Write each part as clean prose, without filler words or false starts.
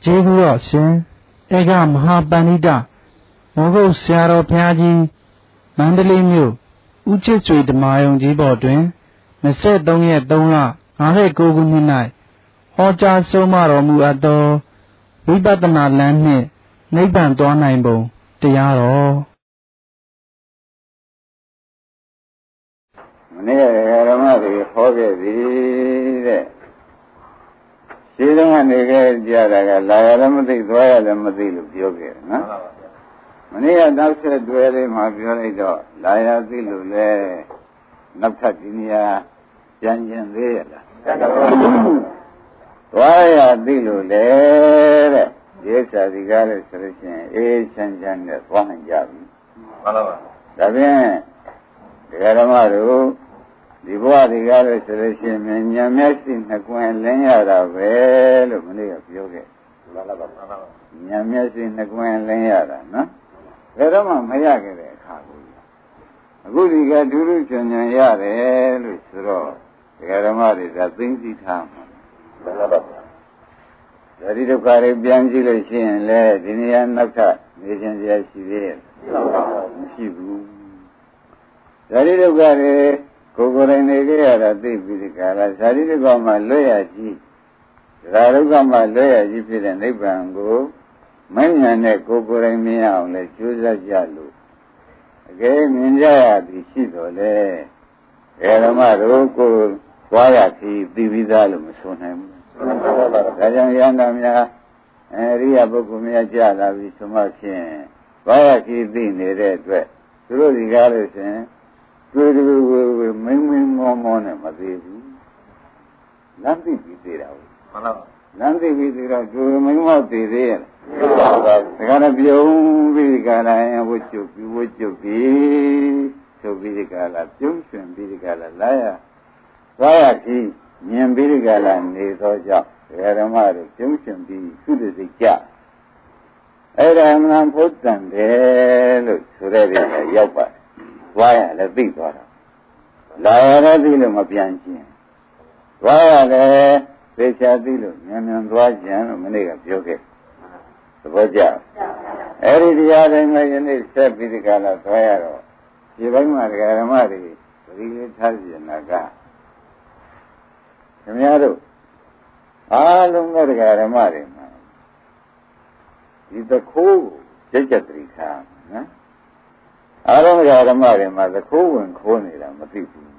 ကျေးဇူးတော်ရှင်ဧကမဟာပန္နိတမောဂုတ်ဆရာတော်ဘုရားကြီးမန္တလေးမြို့ဦးချစ်ဆွေဓမ္မယုံကြီးပေါ်တွင်23ရက်3လ59ခုနှစ်၌ဟောကြားဆုံးမတော်မူအပ်သောဝိပဿနာလမ်းနှင့်နိဗ္ဗာန်သွားနိုင်ပုံတရားတော်မနေ့ကဓမ္မတွေဟောခဲ့သည်တဲ့ရှင်းတော့နေခဲ့ကြတာကလာရလည်းမသိသွားရလည်းမသိလို့ပြောခဲ့တယ်နော်မနေ့ကနောက်ဆက်တွဲလေးမှာပြောလိုက်တော့လာရသိလို့လဲနောက်ထပ်ဒီနေရာပြန်ကျင်သေးရလားသွားရသိလို့လဲတဲ့ဒီဥစ္စာဒီကားလို့ဆိုလို့ရှိရင်အေးချမ်းချမ်းနဲ့သွားနိုင်ကြပြီမှန်ပါပါဒါဖြင့်ဒကာဓမ္မတို့ဒီဘဝဒီကားလို့ဆိုလို့ရှိရင်ဉာဏ်မျက်စိနှစ်ကွင်းလင်းရတာပဲလို့မနေ့ကပြောခဲ့မှန်ပါပါဉာဏ်မျက်စိနှစ်ကွင်းလင်းရတာနော်ဘယ်တော့မှမရခဲ့တဲ့အခါကိုအခုဒီကဒုရုချွန်ချွန်ရတယ်လို့ဆိုတော့ဒကာဓမ္မတွေကသိသိထားမှာမှန်ပါပါဓာတိဒုက္ခတွေပြန်ကြည့်လို့ရှိရင်လေဒီနေရာနောက်ထပ်နေခြင်းစရာရှိသေးရဲ့မရှိဘူးဓာတိဒုက္ခတွေကိုယ်တိုင်နေကြရတာသိပြီးဒီကလာဓာတိဒုက္ခမှာလွတ်ရကြည့်ဓာဒုက္ခမှာလွတ်ရကြည့်ဖြစ်တဲ့နိဗ္ဗာန်ကိုမဉ္ဇဏ်နဲ့ကိုယ်တိုင်မြင်အောင်လဲကြိုးစားကြလို့အကယ်မြင်ကြရသည်ရှိတော်လေဓမ္မတို့ကိုသွားရပြီးသိပြီးသားလို့မဆိုနိုင်ဘူးဒါကြောင့်ယန္တာများအရိယပုဂ္ဂိုလ်များကြလာပြီးဆိုမှဖြင့်ဘာဝတိသိနေတဲ့အတွက်သူတို့ဒီကားလို့ရှင်တွေ့တွေ့မင်းမောနဲ့မသေးဘူးလမ်းသိပြီးသေးတာဟုတ်မှန်ပါလမ်းသိပြီးသေးတော့တွေ့မင်းမောသေးသေးရဲ့မှန်ပါဒါကလည်းပြုံးပြီးဒီကားလိုက်ဝှကျွတ်ပြီးဆိုပြီးဒီကားလာပြုံးရွှင်ပြီးဒီကားလာလာရသွားရပြီးမြင်ပြီးဒီကလာနေသောကြောင့်ဓမ္မတွေကျုံးရှင်ပြီးသုတသိကြအဲ့ဒါမှန်ဖို့တန်တယ်လို့ဆိုတဲ့နေရာရောက်ပါတယ်။သွားရလည်းသိသွားတာ။လာရလည်းသိလို့မပြန်ခြင်း။သွားရလည်းသိချာသိလို့ဉာဏ်သွားခြင်းလို့မနေ့ကပြောခဲ့။သဘောကျ။အဲ့ဒီတရားတိုင်းလည်းယနေ့ဆက်ပြီးဒီကလာသွားရတော့ဒီဘက်မှာဓမ္မတွေပရိလေးထားကြနာကခင်ဗျားတို့အားလုံးသောတရားဓမ္မတွေမှာဒီသခိုးကိုကြက်တိထားနော်အားလုံးတရားဓမ္မတွေမှာသခိုးဝင်ခိုးနေတာမသိဘူး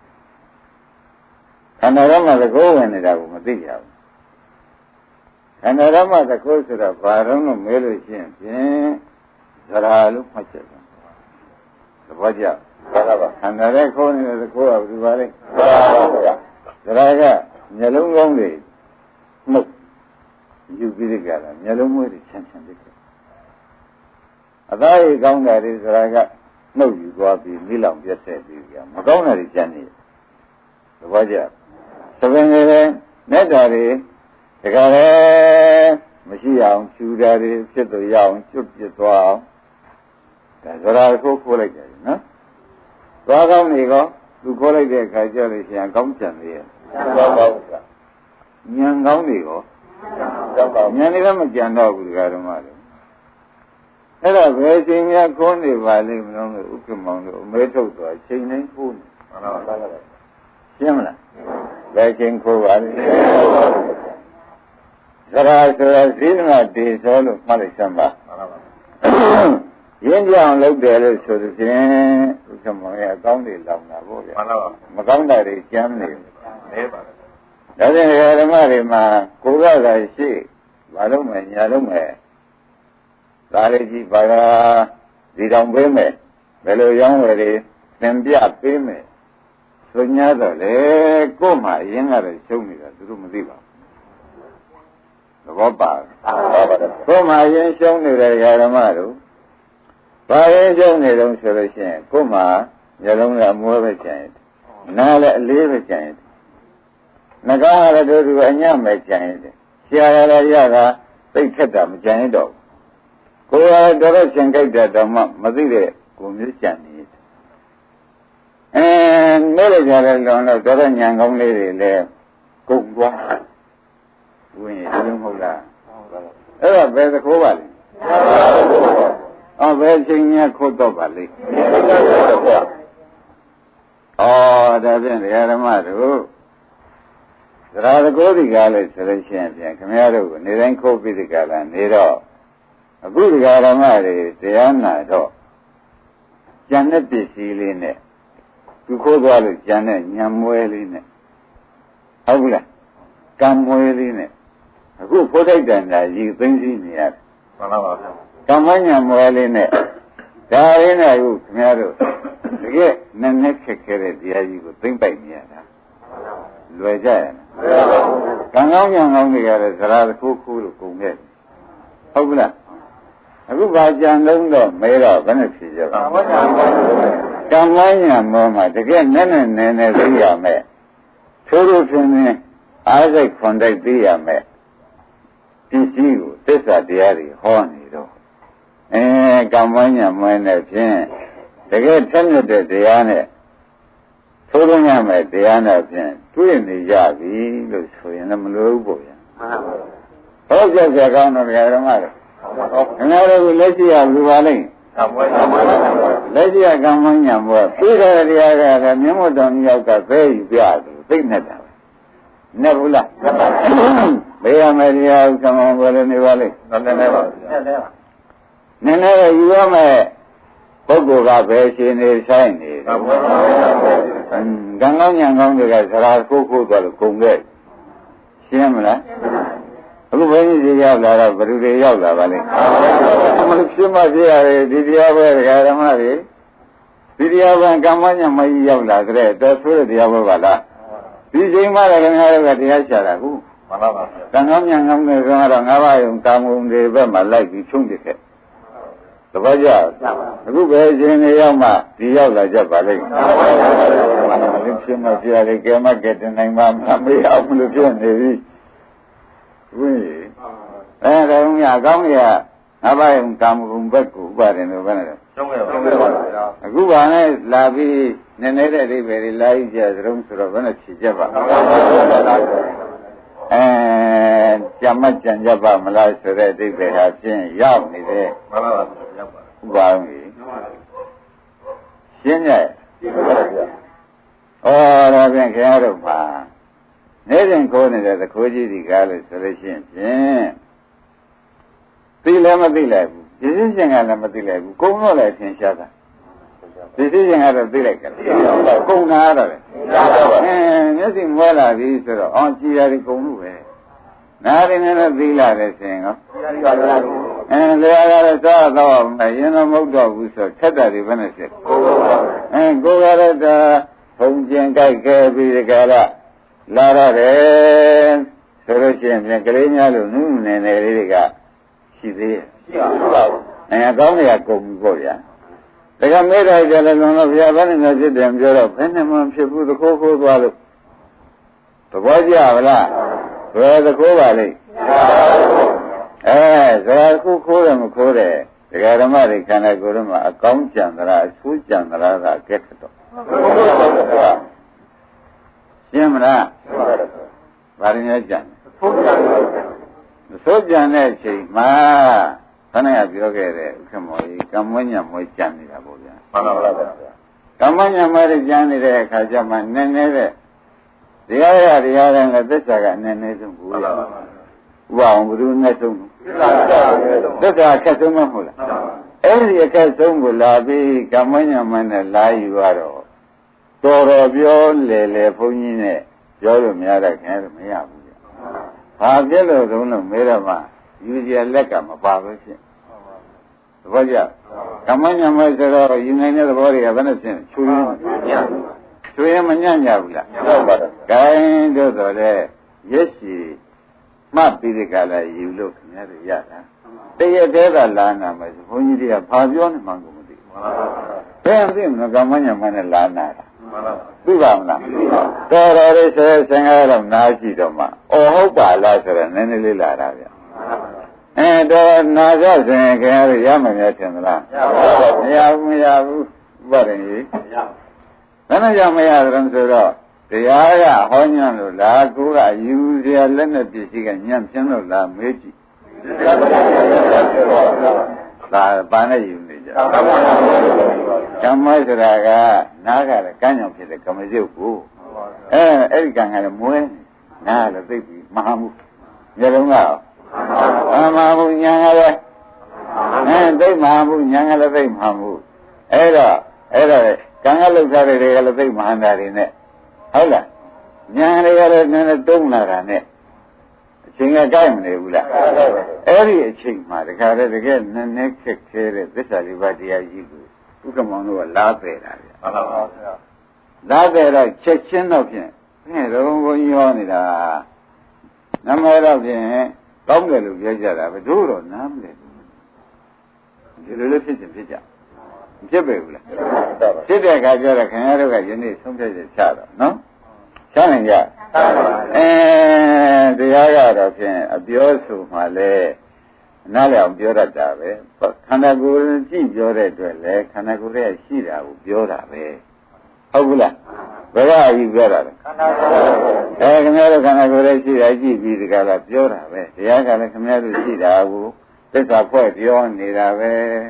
ခန္ဓာဓမ္မသခိုးဝင်နေတာကိုမသိကြဘူးခန္ဓာဓမ္မသခိုးဆိုတော့ဘာတော့လို့မဲလို့ရှိရင်ဖြင့်ဇရာလို့မှတ်ချက်တယ်သဘောကျခန္ဓာရဲ့ခိုးနေတဲ့သခိုးကဘယ်လိုပါလဲဇရာကမျက်လုံးကောင်းတွေမှုတ်ယူပြီးကြတာမျက်လုံးမွေးတွေချမ်းချမ်းပြီးအသားရည်ကောင်းတာတွေဇရာကနှုတ်ယူသွားပြီးမိလောင်ပြတ်ဆက်ပြီးကြမကောင်းတာတွေကျန်နေသဘောကျသဘင်တွေနဲ့တာတွေတကယ်လည်းမရှိအောင်ဖြူတာတွေဖြစ်တော့ရအောင်ကျွတ်ပြသွားအောင်ဒါဇရာကိုခိုးလိုက်တယ်နော်သွားကောင်းနေကောသူခိုးလိုက်တဲ့အခါကျလို့ရှိရင်ကောင်းချင်သေးရဲ့သွားပါဦးကဉာဏ်ကောင်းတွေရောဉာဏ်တွေလည်းမကြံတော့ဘူးဓမ္မတွေအဲ့ဒါဘယ်ချိန်များခိုးနေပါလိမ့်မလို့ဥက္ကမောင်တို့အမဲထုတ်သွားချိန်တိုင်းခိုးနေမှန်ပါပါရှင်းမလားဘယ်ချိန်ခိုးပါလိမ့်ဇရာဆိုတာဇိနတေသောလို့မှတ်လိုက်စမ်းပါမှန်ပါပါရင်းကြောင်လုပ်တယ်လို့ဆိုလို့ချင်းဥက္ကမောင်ရဲ့အကောင်းတွေလောင်တာပေါ့ဗျာမှန်ပါပါမကောင်းတာတွေကျမ်းနေနေပါဒါဖြင့်ဓမ္မတွေမှာကိုယ်ကသာရှိဘာလို့မညာလို့မဲ့ဒါလေးကြီးဘာသာဒီတောင်ပေးမယ်ဘယ်လိုရောင်းဝယ်တွေသင်ပြပေးမယ်ဆိုညာတော့လေကို့မှာအရင်ကတော့ရှုံးနေတာသူတို့မသိပါဘူးသဘောပါကို့မှာအရင်ရှုံးနေတဲ့ဓမ္မတို့ဘာရင်ရှုံးနေတော့ဆိုလို့ရှိရင်ကို့မှာမျက်လုံးကအမွှဲပဲကျန်တယ်နားလည်းအလေးပဲကျန်တယ်နှာခေါင်းကလည်းတို့အညံ့ပဲကျန်ရတယ်ဆရာကလည်းရတာသိခက်တာမကျန်ရတော့ကိုယ်ကတော်ရှင်ကြိုက်တဲ့တော့မှမသိတဲ့ကိုမျိုးကျန်နေတယ်မဲလိုက်ကြတဲ့လွန်တော့တော်ညံကောင်းလေးတွေလည်းကုန်သွားဝင်ရလို့မဟုတ်လားအဲ့ဒါဘယ်သခိုးပါလဲဘယ်ချိန်များခိုးတော့ပါလိမ့်ဒါဖြင့်ဓမ္မတို့သရတကိုးဒီကားလို့ဆိုလို့ရှိရင်ပြန်ခင်ဗျားတို့ကနေတိုင်းခိုးပြီးဒီကားလားနေတော့အခုဒီကားဓမ္မတွေတရားနာတော့ကျန်တဲ့ပစ္စည်းလေးနဲ့သူခိုးသွားလို့ကျန်တဲ့ညံမွဲလေးနဲ့ဟုတ်ဘူးလားကံမွဲလေးနဲ့အခုဖိုးထိုက်တန်တာကြီးသိသိနေရတယ်မှန်ပါပါကမ္မညံမွဲလေးနဲ့ဒါရင်းနဲ့အခုခင်ဗျားတို့တကယ်နည်းနည်းခက်ခဲတဲ့တရားကြီးကိုသိမ့်ပိုက်နေရတာလွယ်ကြရလားကံကောင်းညံကောင်းတွေကလည်းသရတခိုးခိုးလို့ကုန်ခဲ့ဟုတ်ဘူးလားအခုဘာကြံလုံးတော့မဲတော့ဘယ်နဲ့ဖြေကြပါကံကောင်းညံမောမှာတကယ်နည်းနည်းသိရမယ်ထိုးထိုးထင်းထင်းအားစိတ်ခွန်တိုက်သိရမယ်ပစ္စည်းကိုသစ္စာတရားတွေဟောနေတော့ကံကောင်းညံမွဲနဲ့ဖြင့်တကယ်ထက်မြက်တဲ့တရားနဲ့ထိုးထုံးရမယ်တရားနဲ့ဖြင့်တွေ့နေကြပြီလို့ဆိုရင်လည်းမလိုဘူးပေါ့ဗျာဟုတ်ကြကြကောင်းတော့ဓမ္မတွေခင်ဗျားတို့လက်ရှိရဘူးပါလိမ့်လက်ရှိရကံမညံဘောပြီးတဲ့တရားကလည်းမြတ်မို့တော်မြောက်ကပဲယူပြတယ်သိနေတာပဲနဲ့ဘူးလားဘေးရမယ်တရားကံမဘောလည်းနေပါလိမ့်နည်းနည်းပါနည်းနည်းယူရမယ်ပုဂ္ဂိုလ်ကပဲရှင်နေဆိုင်နေကံကောင်းညံကောင်းတွေကသရာခိုးခိုးသွားလို့ကုန်ခဲ့ရှင်းမလားအခုဘယ်နည်းကြီးရောက်လာတော့ဘယ်သူတွေရောက်လာပါလိမ့်မလို့ရှင်းမပြရတယ်ဒီတရားပဲဓမ္မတွေဒီတရားပဲကမ္မညံမကြီးရောက်လာကြတဲ့တော်ဆိုးတဲ့တရားပဲပါလားဒီချိန်မှလည်းခင်ဗျားတို့ကတရားချတာခုမှန်ပါပါကံကောင်းညံကောင်းတွေကတော့ငါးပါးယုံကာမုံတွေဘက်မှာလိုက်ပြီးချုံးပစ်ခဲ့သဘောကျအခုပဲရှင်နေရောက်မှဒီရောက်လာကြပါလိမ့်မယ်ရှင်းမပြရတယ်ကဲမကဲတင်နိုင်မှမရအောင်လို့ပြောနေပြီဝိဒါုံရကောင်းရငါးပါးယုံကာမဂုဏ်ဘက်ကိုဥပါရင်လို့ဘယ်နဲ့လဲရှင်းခဲ့ပါဗျာအခုဘာနဲ့လာပြီးနည်းနည်းတဲ့အဓိပ္ပာယ်တွေလာကြသရုံးဆိုတော့ဘယ်နဲ့ဖြေကြပါကြမ်းမကြံကြပါမလားဆိုတဲ့အဓိပ္ပာယ်ဟာဖြင့်ရောက်နေတယ်မှန်ပါပါရောက်ပါဥပါရင်ရှင်းရဲ့ဒါဖြင့်ခင်ဗျားတို့မှာနေ့စဉ်ခိုးနေတဲ့သခိုးကြီးဒီကားလို့ဆိုလို့ရှိရင်ဖြင့်သိလည်းမသိလိုက်ဘူးဒီသိရှင်ကလည်းမသိလိုက်ဘူးကုန်းတော့လည်းသင်ရှားတာဒီသိရှင်ကတော့သိလိုက်ကြတယ်ကုန်းနာတော့လေမျက်စိမွဲလာပြီဆိုတော့ကြည်ရတယ်ကုန်းလို့ပဲနားရင်လည်းသိလာတယ်ဆိုရင်ရောလေရတော့စားတော့မရင်တော့မဟုတ်တော့ဘူးဆိုထက်တာတွေဘယ်နဲ့ဖြစ်ကိုယ်ရတဲ့ဘုံကျင်ကြိုက်ခဲ့ပြီးဒီကရလာရတယ်ဆိုလို့ရှိရင်ကလေးများလို့နုနေနေလေးတွေကရှိသေးရဲ့ရှိပါဘူးကောင်းနေရကုန်ပြီပေါ့ဗျာဒါကမေတ္တာကြလည်းလုံးလို့ဘုရားဘာနဲ့များဖြစ်တယ်ပြောတော့ဘယ်နဲ့မှဖြစ်ဘူးသခိုးခိုးသွားလို့သဘောကျပါလားဘယ်သခိုးပါလိမ့်ဇာခိုးတယ်မခိုးတယ်ဒကာဓမ္မတွေခန္ဓာကိုယ်တော့မှာအကောင်းကြံသလားအဆိုးကြံသလားကကဲခတ်တော့ရှင်းမလားဘာရင်းများကြံဆိုးကြံတဲ့အချိန်မှာခဏကပြောခဲ့တဲ့ဥက္ကမောကြီးကမ္မညံမွေးကြံနေတာပေါ့ဗျာမှန်ပါပါဗျာကမ္မညံမွေးကြံနေတဲ့အခါကျမှနည်းနည်းတဲ့တရားရတရားတိုင်းကသစ္စာကနည်းနည်းဆုံးဘူးလားဥပအောင်ဘယ်သူနဲ့ဆုံးသစ္စာအခက်ဆုံးမဟုတ်လားအဲ့ဒီအခက်ဆုံးကိုလာပြီးကမ္မညံမွေးနဲ့လာယူရတော့တော်တော်ပြောလေဘုန်းကြီးနဲ့ပြောလို့မရတဲ့ခင်ဗျာမရဘူးဗျ။ဘာဖြစ်လို့တုံးလို့မေးတော့မှယူကြလက်ကမပါဘူးဖြစ်။သဘောကျ။ကမ္မညမဆိုတော့ယူနိုင်တဲ့သဘောတွေကဘယ်နဲ့ဖြစ်ချွေးညံ့။ချွေးမညံ့ကြဘူးလား။ဟုတ်ပါတယ်။ဂိုင်းတို့ဆိုတဲ့ရက်စီမှတ်ပြီးဒီကလာယူလို့ခင်ဗျားတို့ရတာ။တရက်တည်းကလာနာမယ်ဘုန်းကြီးတွေကဘာပြောနေမှန်းကိုမသိဘူး။ဘယ်အသိမလဲကမ္မညမနဲ့လာနာတာ။သိပါမလားတော်တော်လေးဆယ်တော့နားကြည့်တော့မှဟုတ်ပါလားဆိုတော့နည်းနည်းလေးလာတာဗျတော်နာကြဆိုရင်ခင်ဗျားတို့ရမှများထင်သလားမရဘူးဘာရင်ကြီးဘယ်နဲ့ကြောင့်မရကြဆိုတော့တရားကဟောညံ့လို့လားကိုကယူစရာလက်နဲ့ပစ္စည်းကညံ့ပြင်းလို့လားမေးကြည့်ဒါဘာနဲ့ယူနေကြကမ္မဆိုတာကနားကလည်းကမ်းကြောင်ဖြစ်တဲ့ကမ္မရုပ်ကိုအဲ့ဒီကံကလည်းမွေးနားလည်းသိပြီမဟာမှုမျိုးလုံးကမဟာမှုညာကလည်းသိမဟာမှုညာကလည်းသိမဟာမှုအဲ့တော့ကံကလောက်ထားတဲ့တွေကလည်းသိမဟာတာတွေနဲ့ဟုတ်လားညာတွေကလည်းနည်းနည်းတုံးလာတာနဲ့အချိန်ကကြိုက်မနေဘူးလားအဲ့ဒီအချိန်မှာတခါတည်းတကယ်နည်းနည်းခက်ခဲတဲ့သစ္စာလေးပါးတရားကြီးကိုဥက္ကမောင်တို့ကလားပယ်တာဗျဟုတ်ပါပါဗျာလားပယ်တော့ချက်ချင်းတော့ဖြင့်တော့ဘုန်းကြီးဟောနေတာနမေတော့ဖြင့်ကောင်းတယ်လို့ပြောကြတာဘယ်တို့တော့နားမလဲဒီလိုလေးဖြစ်ကြဖြစ်ပဲဘူးလားဖြစ်တဲ့အခါကျတော့ခင်ဗျားတို့ကယနေ့ဆုံးဖြတ်ချက်ချတော့နော်ချနိုင်ကြတရားကတော့ဖြင့်အပြောဆိုမှလည်းနားလည်အောင်ပြောတတ်တာပဲခန္ဓာကိုယ်ကြည့်ပြောတဲ့အတွက်လည်းခန္ဓာကိုယ်ရဲ့ရှိတာကိုပြောတာပဲဟုတ်ဘူးလားဘယ်ကအယူပြောတာလဲခန္ဓာကိုယ်ခင်ဗျားတို့ခန္ဓာကိုယ်ရဲ့ရှိတာကြည့်ပြီးဒီကလာပြောတာပဲတရားကလည်းခင်ဗျားတို့ရှိတာကိုသစ္စာဖွဲ့ပြောနေတာပဲ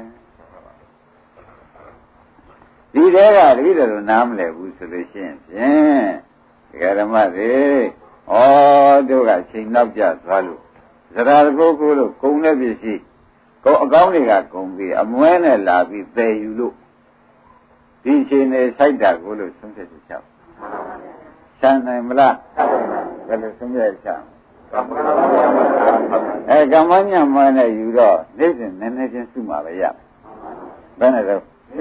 ဒီတဲကတတိတော်နားမလဲဘူးဆိုလို့ရှိရင်ဖြင့်ဒီဓမ္မတွေတို့ကချိန်နောက်ကျသွားလို့ဇရာကိုကိုလို့ကုံတဲ့ပစ္စည်းအကောင်းတွေကကုံပြီးအမွဲနဲ့လာပြီးပယ်ယူလို့ဒီချိန်နေစိုက်တာကိုလို့ဆုံးဖြတ်ချက်ချဆန်းနိုင်မလားဘယ်လိုဆုံးဖြတ်ချကမ္မညမနဲ့ယူတော့နေ့စဉ်နည်းနည်းချင်းစုမှာပဲရဘယ်နဲ့တော့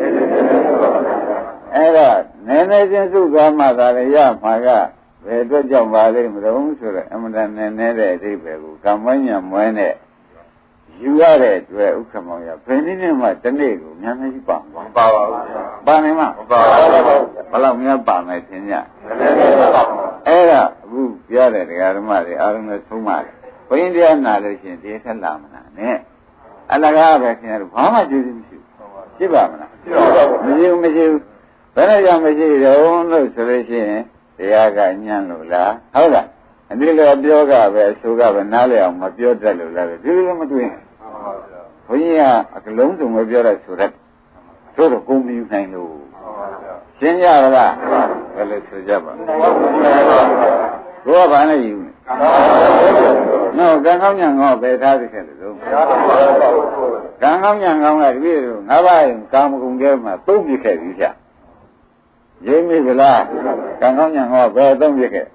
အဲ့တော့နည်းနည်းချင်းစုသွားမှသာလေရမှာကဘယ်အတွက်ကြောင့်ပါလဲမလို့ဆိုတော့အမှန်တန်နည်းနည်းတဲ့အဓိပ္ပာယ်ကိုကမ္မညမွဲနဲ့ယူရတဲ့အတွက်ဥက္ကမောင်ရဘယ်နည်းနဲ့မှတနေ့ကိုများများကြီးပါမပါပါဘူးပါနိုင်မှာမပါပါဘူးဘယ်လောက်များပါမယ်သင်ညအဲ့ဒါအခုပြောတဲ့တရားဓမ္မတွေအားလုံးနဲ့သုံးပါတယ်ဘုရင်တရားနာလို့ရှိရင်ဒီခက်လာမလားနဲ့အလကားပဲခင်ဗျားတို့ဘာမှကြည့်မရှိဘူးရှိပါမလားမရှိဘူးဘယ်နဲ့ကြောင့်မရှိတော့လို့ဆိုလို့ရှိရင်တရားကညံ့လို့လားဟုတ်လားအတိလိုပြောကပဲအဆိုကပဲနားလည်အောင်မပြောတတ်လို့လားဒီလိုမတွေ့ဘုန်းကြီးကအကလုံးစုံပဲပြောရဆိုရက်တို့တော့ကိုမယူနိုင်လို့ရှင်းကြပါလားဘယ်လိုဆိုကြပါကိုကဘာနဲ့ယူနော်ကံကောင်းညာကောင်းပဲထားသိခဲ့လို့ကံကောင်းညာကောင်းကတပည့်တို့ငါးပါးကာမဂုဏ်ကျဲမှာသုံးပြခဲ့ပြီဗျရင်းမိဗလားကံကောင်းညာကောင်းဘယ်သုံးပြခဲ့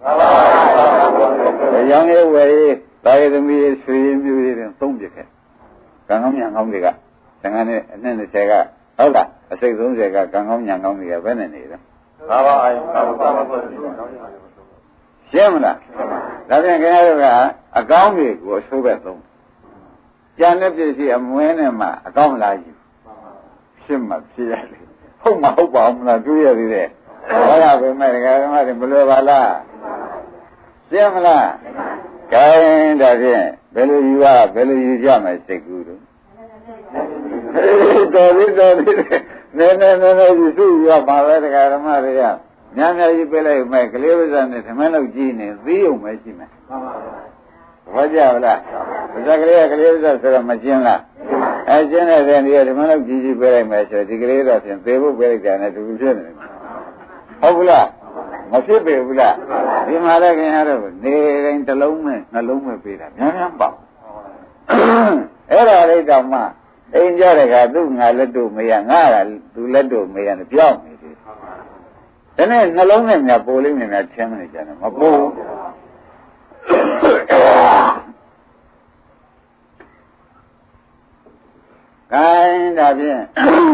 ရောင်ရဲဝယ်ရေးတာရသမီးဆွေရင်းမျိုးရေးတွေသုံးပြခဲ့ကံကောင်းညာကောင်းတွေကသံဃာနဲ့အနှစ်20ကဟုတ်လားအစိတ်30ကကံကောင်းညာကောင်းတွေကဘယ်နဲ့နေလဲငါးပါးအာယုရှင်းမလားဒါပြန်ခင်ဗျားတို့ကအကောင်းတွေကိုအဆိုးပဲသုံးကြံတဲ့ပြည့်စည်အမွဲနဲ့မှအကောင်းလားယူရှင်းမှဖြစ်ရလေဟုတ်မဟုတ်ပါဘူးလားတွေ့ရသေးတယ်ဟောရပဲမဲ့ဒကာဓမ္မတွေမလွယ်ပါလားရှင်းမလားခိုင်းဒါဖြင့်ဘယ်လိုယူကြမယ်စိတ်ကူးတို့တော်ပြီနည်းနည်းယူစုရပါပဲဒကာဓမ္မတွေကများကြီးပြလိုက်မဲ့ကလေးဝိဇ္ဇာနဲ့ဓမ္မလောက်ကြီးနေသိုံပဲရှိမယ်မှန်ပါဗျာဟောကြပါလားဝိဇ္ဇာကလေးဝိဇ္ဇာဆိုတော့မကျင်းလားကျင်းတဲ့နေရာဓမ္မလောက်ကြီးပြလိုက်မယ်ဆိုဒီကလေးတော့ဖြင့်သေဖို့ပြလိုက်တာနဲ့တူဖြစ်နေတယ်ဟုတ်ဘူးလားမဖြစ်ပေဘူးလားဒီမှာလည်းခင်ဗျားတို့နေတိုင်းတစ်လုံးနဲ့နှလုံးနဲ့ပေးတာများပေါ့အဲ့ဒါလေးတောင်မှအိမ်ကြတဲ့ကသူ့ငါလက်တို့မရငါကသူလက်တို့မရနဲ့ပြောင်းနေတယ်ဒါနဲ့နှလုံးနဲ့များပိုလိမ့်နေများထင်းနေကြတယ်မပိုးခိုင်းဒါဖြင့်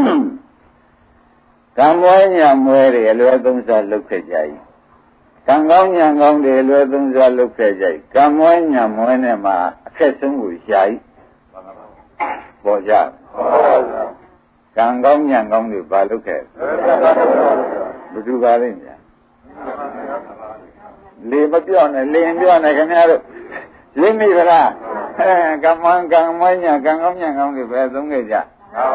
ကံမွဲညာမွဲတွေအလွယ်သုံးစားလုပ်ခဲ့ကြ၏ကံကောင်းညာကောင်းတွေအလွယ်သုံးစားလုပ်ခဲ့ကြ၏ကံမွဲညာမွဲနဲ့မှအခက်ဆုံးကိုရှာ၏ပေါ်ကြကံကောင်းညာကောင်းတွေဘာလုပ်ခဲ့ဘယ်သူပါလိမ့်များလေမပြော့နဲ့လင်းပြော့နဲ့ခင်ဗျားတို့ရင်းမိဗလားကံမွဲညာကံကောင်းညာကောင်းတွေပဲသုံးခဲ့ကြ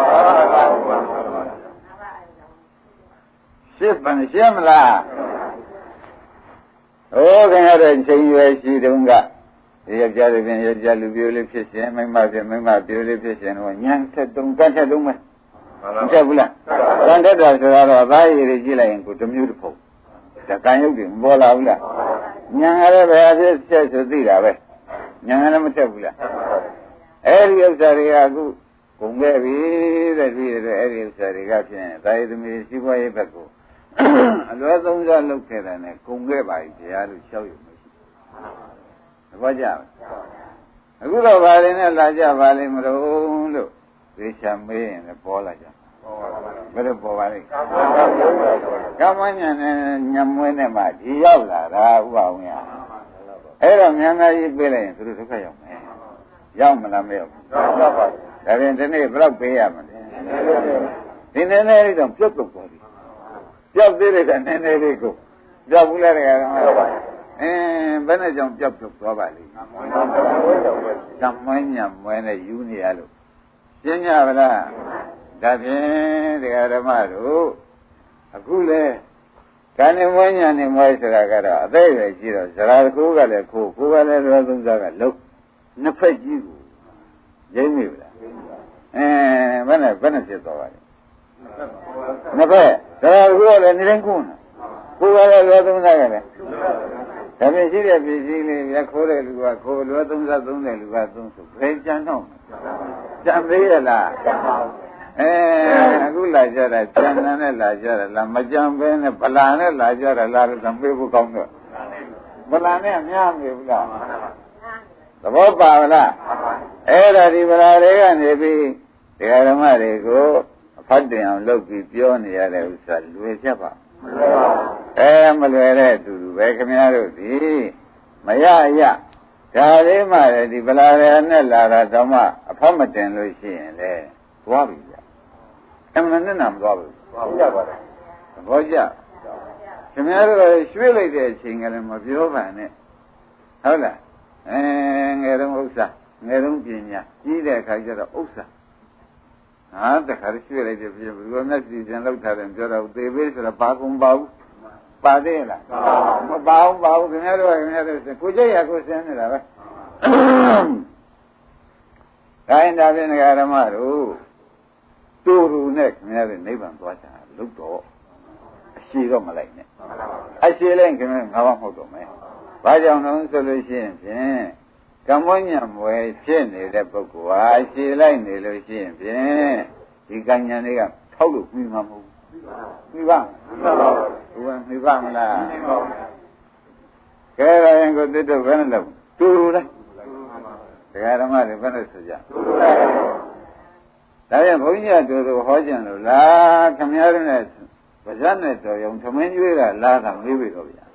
ရှင်းမလားဟိုခင်ဗျားတို့ချိန်ရွယ်ရှိတုန်းကယောက်ျားတွေပြင်ယောက်ျားလူပြိုလေးဖြစ်ရှင်မိန်းမဖြစ်မိန်းမပြိုလေးဖြစ်ရှင်တော့ညာဆက်တုံးကတ်ချက်တုံးပဲမချက်ဘူးလားတန်တက်တာဆိုတော့ဘာရည်တွေကြည့်လိုက်ရင်ကိုတစ်မျိုးတစ်ဖုံဒါကံရုပ်တွေမပေါ်လာဘူးလားညာရတဲ့ဘယ်အဖြစ်ဆက်ဆိုသိတာပဲညာလည်းမချက်ဘူးလားအဲ့ဒီဥစ္စာတွေကအခုကုန်ခဲ့ပြီတဲ့ဒီအဲ့ဒီဥစ္စာတွေကဖြင့်သာယသမီးရှိပွားရေးဘက်ကိုအလွဲသုံးစားလုပ်ခဲ့တယ်နဲ့ကုန်ခဲ့ပါပြီတရားလို့ရှောက်ရမရှိသဘောကျအခုတော့ဗာရင်နဲ့လာကြပါလိမ့်မလို့လို့သေချာမေးရင်လည်းပေါ်လာကြဘယ်လိုပေါ်ပါလိမ့်ကမ္မညာနဲ့ညမွေးနဲ့မှဒီရောက်လာတာဥပအောင်ရအဲ့တော့မြန်များကြီးပြေးလိုက်ရင်သူတို့ဒုက္ခရောက်မယ်ရောက်မလားမရောက်ဘူးရောက်ပါဘူးဒါပြင်ဒီနေ့ဘယ်တော့ပေးရမလဲဒီနည်းနည်းလေးတော့ပြုတ်ပြုတ်သွားပြီပြောက်သေးတယ်ကနည်းနည်းလေးကိုပြောက်ဘူးလားတကယ်တော့ဘယ်နဲ့ကြောင့်ပြောက်ပြုတ်သွားပါလိမ့်ကမ္မညာမွဲနဲ့ယူနေရလို့ရှင်းကြပါလားဒါဖြင့်တရားဓမ္မတို့အခုလေကာနေမွဲညာနေမွဲဆိုတာကတော့အသေးပဲကြည့်တော့ဇရာကိုကလည်းကိုကလည်းလောသုံးစားကလုံးနှစ်ဖက်ကြီးကိုရင်းမိဗလားဘယ်နဲ့ဖြစ်သွားပါလဲနှစ်ဖက်ဇရာကိုကလည်းနေတိုင်းကိုကလည်းလောသုံးစားကလည်းဒါပြင်ရှိတဲ့ပြည်စည်းလေးရခိုးတဲ့လူကခိုးလောသုံးစားသုံးတဲ့လူကသုံးဆိုဘယ်ကြမ်းတော့ကြံသေးရလားအခုလာကြတာကြံနဲ့လာကြတာလားမကြံပဲနဲ့ဗလာနဲ့လာကြတာလားလို့မေးဖို့ကောင်းတော့ဗလာနဲ့အများမေးဘူးလားသဘောပါလားအဲ့ဒါဒီဗလာတွေကနေပြီးတရားဓမ္မတွေကိုအဖတ်တင်အောင်လုပ်ပြီးပြောနေရတဲ့ဥစ္စာလွယ်ချက်ပါမလွယ်တဲ့အတူတူပဲခင်ဗျားတို့ဒီမရရဒါလေးမှလည်းဒီဗလာရနဲ့လာတာတော့မှအဖတ်မတင်လို့ရှိရင်လေသွားပြီဗျအမှန်နဲ့နာမသွားဘူးဟုတ်ကြပါလားသဘောကျခင်ဗျားတို့ရွှေ့လိုက်တဲ့အချိန်ကလည်းမပြောပါနဲ့ဟုတ်လားငယ်တုန်းဥစ္စာငယ်တုန်းပညာကြီးတဲ့အခါကျတော့ဥစ္စာတခါရွှေ့လိုက်တဲ့ပြင်ဘယ်လိုနဲ့စီစဉ်လောက်ထားတယ်ပြောတော့သေပေးဆိုတော့ပါကုန်ပါဘူးပါသေးလားမပါဘူးခင်ဗျားတို့ကိုကြိတ်ရကိုစင်းနေတာပဲဒါရင်ဒါဖြင့်ဓမ္မတို့တူတူနဲ့ခင်ဗျားတို့နိဗ္ဗာန်သွားချင်လို့တော့အရှိတော့မလိုက်နဲ့အရှိလိုက်ခင်ဗျားငါးပါးမဟုတ်တော့မယ်ဘာကြောင့်လဲဆိုလို့ရှိရင်ဖြင့်ကမ္မညံမွယ်ဖြစ်နေတဲ့ပုဂ္ဂိုလ်ဟာအရှိလိုက်နေလို့ရှိရင်ဖြင့်ဒီကံဉာဏ်တွေကထောက်လို့ပြီးမှာမဟုတ်ဘူးပြီးပါပြီးပါမလားကဲဒါရင်ကိုတစ်တော့ဘယ်နဲ့လဲတူလားတရားဓမ္မတွေဘယ်နဲ့ဆိုကြဒါပြန်ဘုန်းကြီးကတို့ဟောကြတယ်လို့လားခမည်းတော်နဲ့ဗဇတ်နဲ့တော်ရုံသမင်းကျွေးတာလားတာမေးပြီတော့ဗျာ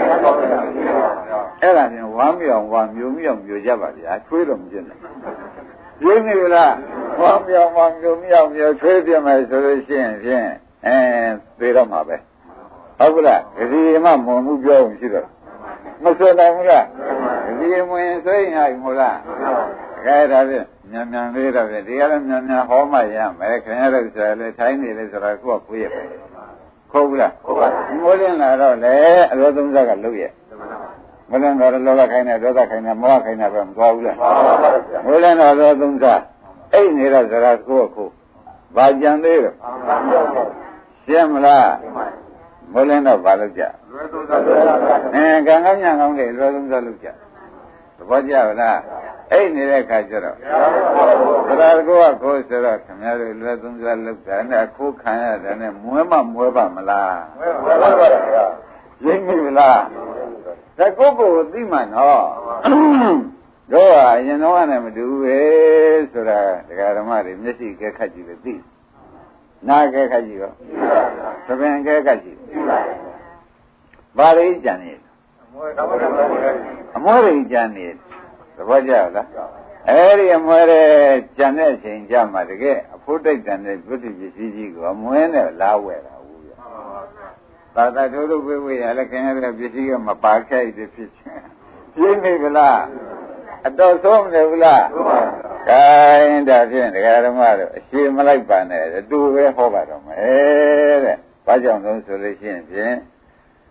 အဲ့ဒါပြန်ဝမ်းမြောင်ဝမ်းမျိုးမြောင်မျိုးကြပါဗျာချွေးတော့မကျင်နဲ့ပြင်းနေလားဝမ်းမြောင်ဝမ်းမျိုးမြောင်မျိုးချွေးပြမယ်ဆိုလို့ရှိရင်ဖြင့်သေတော့မှာပဲဟုတ်ကလားဒီမှမုံမှုပြောအောင်ရှိတော့မဆွနိုင်ဘူးလားဒီမဝင်ဆိုရင်ဟာမို့လားခဲဒါဖြင့်မြန်လေးတော့ဖြင့်ဒီကလည်းမြန်ဟောမှရမယ်ခင်ဗျားတို့ဆိုလည်းထိုင်းနေလေဆိုတော့ကိုယ်ကကိုရပဲခုတ်ဘူးလားဟုတ်ပါဘူးမိုးလင်းလာတော့လေအလောသုံးစားကလုံးရဲ့မလင်းတော့လောကခိုင်းတယ်ဒေါသခိုင်းတယ်မောဟခိုင်းတယ်ပဲမသွားဘူးလားမိုးလင်းတော့လောသုံးစားအိတ်နေတော့ဇရာကိုယ်ကိုဘာကြံသေးတော့ရှင်းမလားမိုးလင်းတော့ဘာလုပ်ကြကံကောင်းညာကောင်းတွေလောသုံးစားလုပ်ကြသဘောကျလားအဲ့နေတဲ့ခါကျတော့သရကိုကခိုးဆိုတော့ခင်ဗျားတို့လွယ်သုံးစားလုပ်တာနဲ့ခိုးခံရတာနဲ့မွဲပါမလားမွဲပါပါဗျာရင်းမိလားဒါကိုကိုသိမှနော်တို့ကအရင်တော့နဲ့မတူဘူးပဲဆိုတာဒကာဓမ္မတွေမျက်စိကဲခတ်ကြည့်လို့သိနားကဲခတ်ကြည့်တော့သပင်ကဲခတ်ကြည့်ဘာလေးကြံနေအမွှေးတွေကြံနေသဘောကျလားအဲ့ဒီအမွှေးတွေကြံတဲ့အချိန်ကြမှာတကယ်အဖို့တိတ်တန်တဲ့ဝိတ္တိပစ္စည်းကြီးကိုအမွှေးနဲ့လာဝဲတာဟုတ်ဗျာသာသာတို့ဝေးရလည်းခင်ဗျားတို့ပစ္စည်းကမပါခဲ့တဲ့ဖြစ်ချင်းပြင်းနေကြလားအတော်ဆုံးမနေဘူးလားခိုင်းဒါဖြင့်ဒကာဓမ္မတို့အရှိမလိုက်ပါနဲ့တူပဲဟောပါတော့မယ်တဲ့ဘာကြောင့်လဲဆိုလို့ရှိရင်ဖြင့်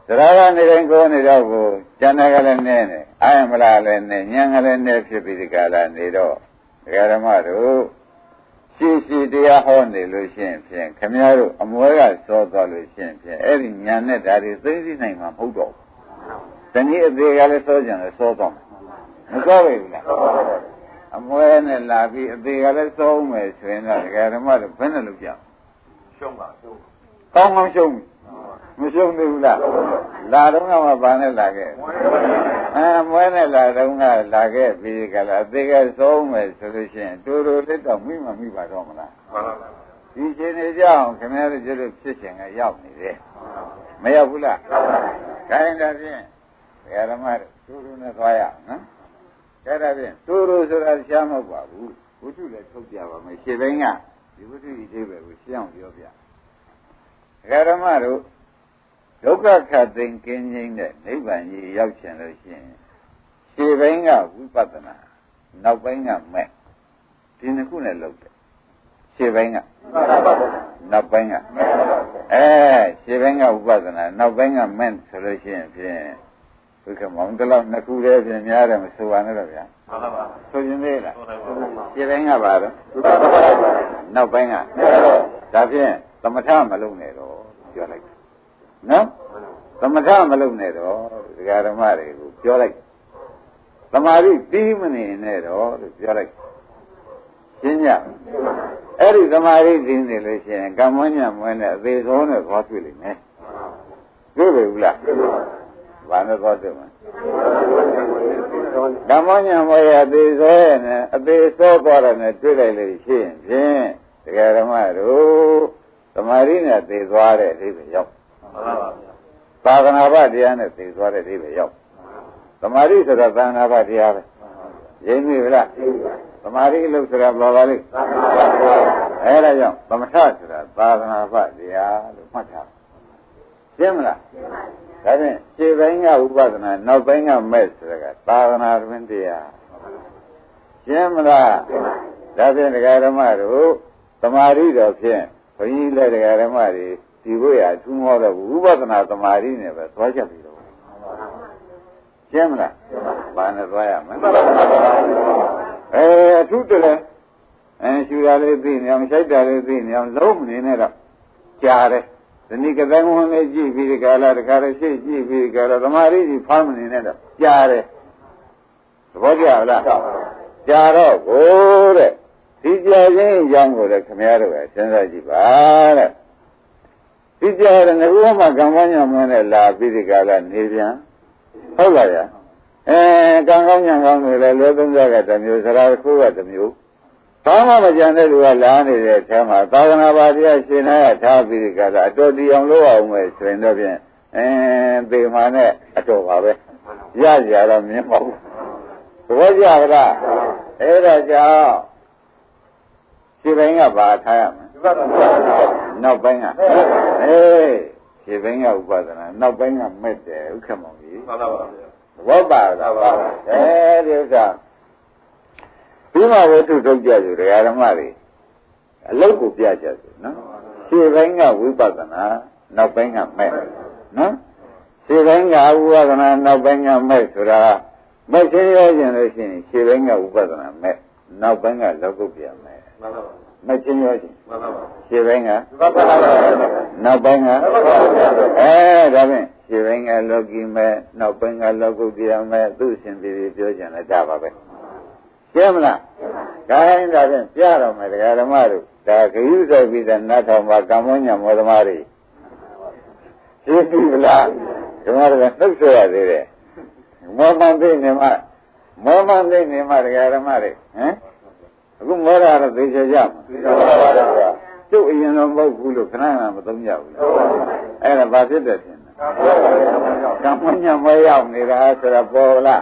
တရားကနေတိုင်းကိုနေတော့ကိုကျန်တဲ့ကလည်းနည်းနေအာယမလားလည်းနည်းဉာဏ်ကလည်းနည်းဖြစ်ပြီးဒီကလာနေတော့ဒကာဓမ္မတို့ရှိတရားဟောနေလို့ရှိရင်ဖြင့်ခမည်းတော်အမွဲကစောသွားလို့ရှိရင်ဖြင့်အဲ့ဒီဉာဏ်နဲ့ဓာတ်တွေသိသိနိုင်မှာမဟုတ်တော့ဘူး။တနည်းအသေးကလည်းစောကြတယ်စောတော့မစောပဲဘူးလား။အမွဲနဲ့လာပြီးအသေးကလည်းစောမယ်ဆိုရင်တော့ဒကာဓမ္မတို့ဘယ်နဲ့လုပ်ကြရှုံးပါရှုံး။ကောင်းကောင်းရှုံးမရှုံးသေးဘူးလား။လာတော့ကမှဘာနဲ့လာခဲ့။မွဲနဲ့လာတော့ကလာခဲ့ပြီးကလည်းအသေးကစောမယ်ဆိုလို့ရှိရင်တူတူလေးတော့မိပါတော့မလား။မှန်ပါပါ။ဒီရှင်နေကြအောင်ခင်ဗျားတို့ကျတော့ဖြစ်ခြင်းကရောက်နေတယ်။မရောက်ဘူးလား။ခိုင်းတာဖြင့်ဓမ္မတို့တူတူနဲ့သွားရအောင်နော်။ဒါဖြင့်တူတူဆိုတာရှားမဟုတ်ပါဘူး။ဝိတုလည်းထုတ်ပြပါမယ်။ရှင်းပိုင်းကဒီဝိတုဤအိဗယ်ကိုရှင်းအောင်ပြောပြ။ဓမ္မတို့ဒုက္ခခတ်သိမ်းကင်းခြင်းနဲ့နိဗ္ဗာန်ကြီးရောက်ချင်လို့ရှိရင်ရှင်းပိုင်းကဝိပဿနာနောက်ပိုင်းကမဲ့ဒီနှစ်ခုနဲ့လုပ်တယ်ရှင်းပိုင်းကနောက်ပိုင်းကရှင်းပိုင်းကဝိပဿနာနောက်ပိုင်းကမဲ့ဆိုလို့ရှိရင်ဖြင့်ဘုရားမောင်တလောက်နှစ်ခုတည်းပြင်များတယ်မဆိုပါနဲ့တော့ဗျာမှန်ပါပါဆိုရင်လေလားရှင်းပိုင်းကပါတော့နောက်ပိုင်းကဒါဖြင့်သမထမလုပ်နဲ့တော့ပြောလိုက်နော်သမထမလုပ်နဲ့တော့ဒကာဓမ္မတွေကိုပြောလိုက်သမာဓိပြီးမနေနဲ့တော့လို့ပြောလိုက်ရှင်းကြအဲ့ဒီသမာဓိပြီးနေလို့ရှိရင်ကမ္မညမွဲနဲ့အသေးဆုံးနဲ့သွားတွေ့လိမ့်မယ်တွေ့ပြီဘူးလားဘာနဲ့သွားတွေ့မလဲကမ္မညမွဲရအသေးဆုံးနဲ့အသေးဆုံးသွားတယ်နဲ့တွေ့လိုက်လို့ရှိရင်ဖြင့်ဒကာဓမ္မတို့သမာဓိနဲ့သေသွားတဲ့အိဗေရောက်သာသနာ့ဘတရားနဲ့သေသွားတဲ့အိဗေရောက်သမာဓိဆိုတာသာသနာ့ဘတရားပဲရင်းမိဗလားသမာဓိလို့ဆိုတာဘာပါလဲအဲ့ဒါကြောင့်သမထဆိုတာသာသနာ့ဘတရားလို့မှတ်ထားရှင်းမလားဒါဖြင့်ခြေပိုင်းကဥပဒနာနောက်ပိုင်းကမဲ့ဆိုတာကသာသနာ့တွင်တရားရှင်းမလားဒါဖြင့်ဒကာဓမ္မတို့သမာဓိတော်ဖြင့်ဘုန်းကြီးလည်းဒကာဓမ္မတွေဒီဘုရားထူးမောတော့ဥပဒနာသမာဓိနဲ့ပဲသွားကြပြီတော့ရှင်းမလားဘာနဲ့သွားရမလဲအထုတလည်းရှူတာလေးသိနေအောင်ရှိုက်တာလေးသိနေအောင်လုံးမနေနဲ့တော့ကြားတယ်ဒီနေ့ကတိုင်းဝင်လေးကြည့်ပြီးဒီကလာတခါတည်းရှေ့ကြည့်ပြီးဒီကလာသမာဓိကြီးဖမ်းမနေနဲ့တော့ကြားတယ်သဘောကျလားကြားတော့ကိုတဲ့ဒီကြားခြင်းအကြောင်းကိုလည်းခင်ဗျားတို့ကစဉ်းစားကြည့်ပါတဲ့ဒီကြားတဲ့ငါကမှကံကောင်းညံမနဲ့လာပြီးဒီကလာနေပြန်ဟုတ်လားဗျာကံကောင်းညံကောင်းတွေလည်းလွယ်သုံးစားကတစ်မျိုးစရာတစ်ခုကတစ်မျိုးဘာမှမကြံတဲ့လူကလာနေတဲ့အထဲမှာသာသနာ့ဘာတရားရှင်နာရထားပြီးဒီကလာအတော်တရားလို့အောင်မယ်ဆိုရင်တော့ဖြင့်ပေမာနဲ့အတော်ပါပဲရကြတော့မြင်ပါဘူးသဘောကျလားအဲ့ဒါကြောင့်ခြေပိုင်းကဘာထားရမလဲနောက်ပိုင်းကခြေပိုင်းကဥပဒနာနောက်ပိုင်းကမဲ့တယ်ဥက္ကမောင်ကြီးမှန်ပါပါသဘောပါလားဒီဥစ္စာဒီမှာဝတ္ထုထုတ်ကြဆိုတရားဓမ္မတွေအလုတ်ကိုပြကြဆိုနော်ခြေပိုင်းကဝိပဿနာနောက်ပိုင်းကမဲ့နော်ခြေပိုင်းကဝိပဿနာနောက်ပိုင်းကမဲ့ဆိုတာမဲ့ချင်းရခြင်းလို့ရှိရင်ခြေပိုင်းကဝိပဿနာမဲ့နောက်ပိုင်းကလောကုတ်ပြမဲ့မှန်ပါပါမချင်းရောချင်းမှန်ပါပါခြေပိုင်းကနောက်ပိုင်းကဒါဖြင့်ခြေပိုင်းကလောကီမဲ့နောက်ပိုင်းကလောကုတ္တရာမဲ့သူ့ရှင်ပြည်ပြောကြတယ်ဒါပါပဲရှင်းမလားဒါရင်ဒါဖြင့်ပြတော်မယ်တရားဓမ္မတို့ဒါဂယုစိုက်ပြီးတဲ့နတ်တော်မှာကမ္မောညမောသမားတွေရှင်းပြီလားဓမ္မတွေကနှုတ်ဆွရသေးတယ်မောမှန်သိနေမှတရားဓမ္မတွေအခုမောရတော့သိချင်ကြမှာသူ့အရင်တော့မဟုတ်ဘူးလို့ခဏခဏမသုံးကြဘူးအဲ့ဒါဘာဖြစ်တယ်ထင်လဲကမ္မညမရောက်နေတာဆိုတာပေါ်လား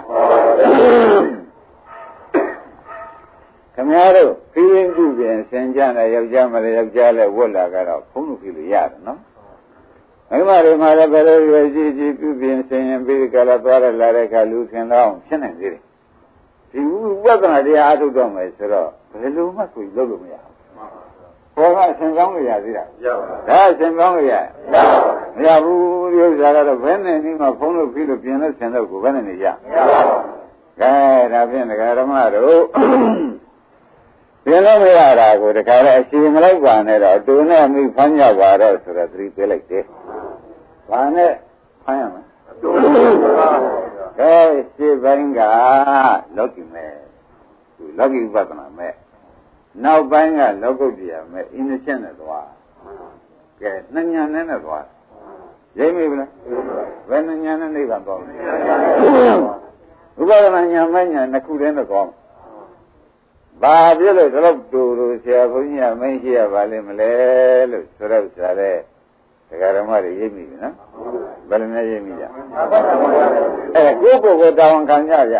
ခင်ဗျားတို့ခင်းခုပြင်ဆင်ကြတဲ့ယောက်ျားမလေးယောက်ျားလည်းဝတ်လာကတော့ဖုံးလို့ပြီလို့ရတယ်နော်မိမတွေမှာလည်းဘယ်လိုရွယ်ကြီးကြီးပြုပြင်ဆင်ရင်ပြီးကြလာသွားရလာတဲ့အခါလူခင်တော့ဖြစ်နိုင်သေးတယ်ဒီဝိပဿနာတရားအားထုတ်တော့မယ်ဆိုတော့ဘယ်လိုမှကိုလုပ်လို့မရဘူးဘောကအရှင်ကောင်းလို့ရသေးတာဒါအရှင်ကောင်းလို့ရမရဘူးဒီဥစ္စာကတော့ဘယ်နဲ့နည်းမှဖုံးလို့ပြီးလို့ပြင်လို့ဆင်တော့ကိုဘယ်နဲ့နေရကဲဒါဖြင့်ဒကာဓမ္မတို့ပြင်လို့မရတာကိုတခါလဲအရှင်မလိုက်ပါနဲ့တော့တူနဲ့မိဖမ်းကြပါတော့ဆိုတော့သတိပေးလိုက်တယ်ဘာနဲ့ဖမ်းရမလဲကဲရှင်းပိုင်းကလောကီမဲ့လောကီဥပဒနာမဲ့နောက်ပိုင်းကလောကုတ္တရာမဲ့အင်းတစ်ချက်နဲ့သွားကဲနှစ်ညာနဲ့သွားရိပ်မိဗလားဘယ်နှစ်ညာနဲ့နိဗ္ဗာန်သွားမလဲဥပဒနာညာမဲ့ညာနှစ်ခုတည်းနဲ့သွားဘာဖြစ်လို့ဒီလောက်တူတူဆရာဘုန်းကြီးကမင်းရှိရပါလိမ့်မလဲလို့ဆိုတော့ဆရာတဲ့ဒကာဓမ္မတွေရိပ်မိပြီနော်ဘယ်လိုများရိပ်မိကြကိုယ့်ကိုယ်ကိုတောင်းခံကြကြ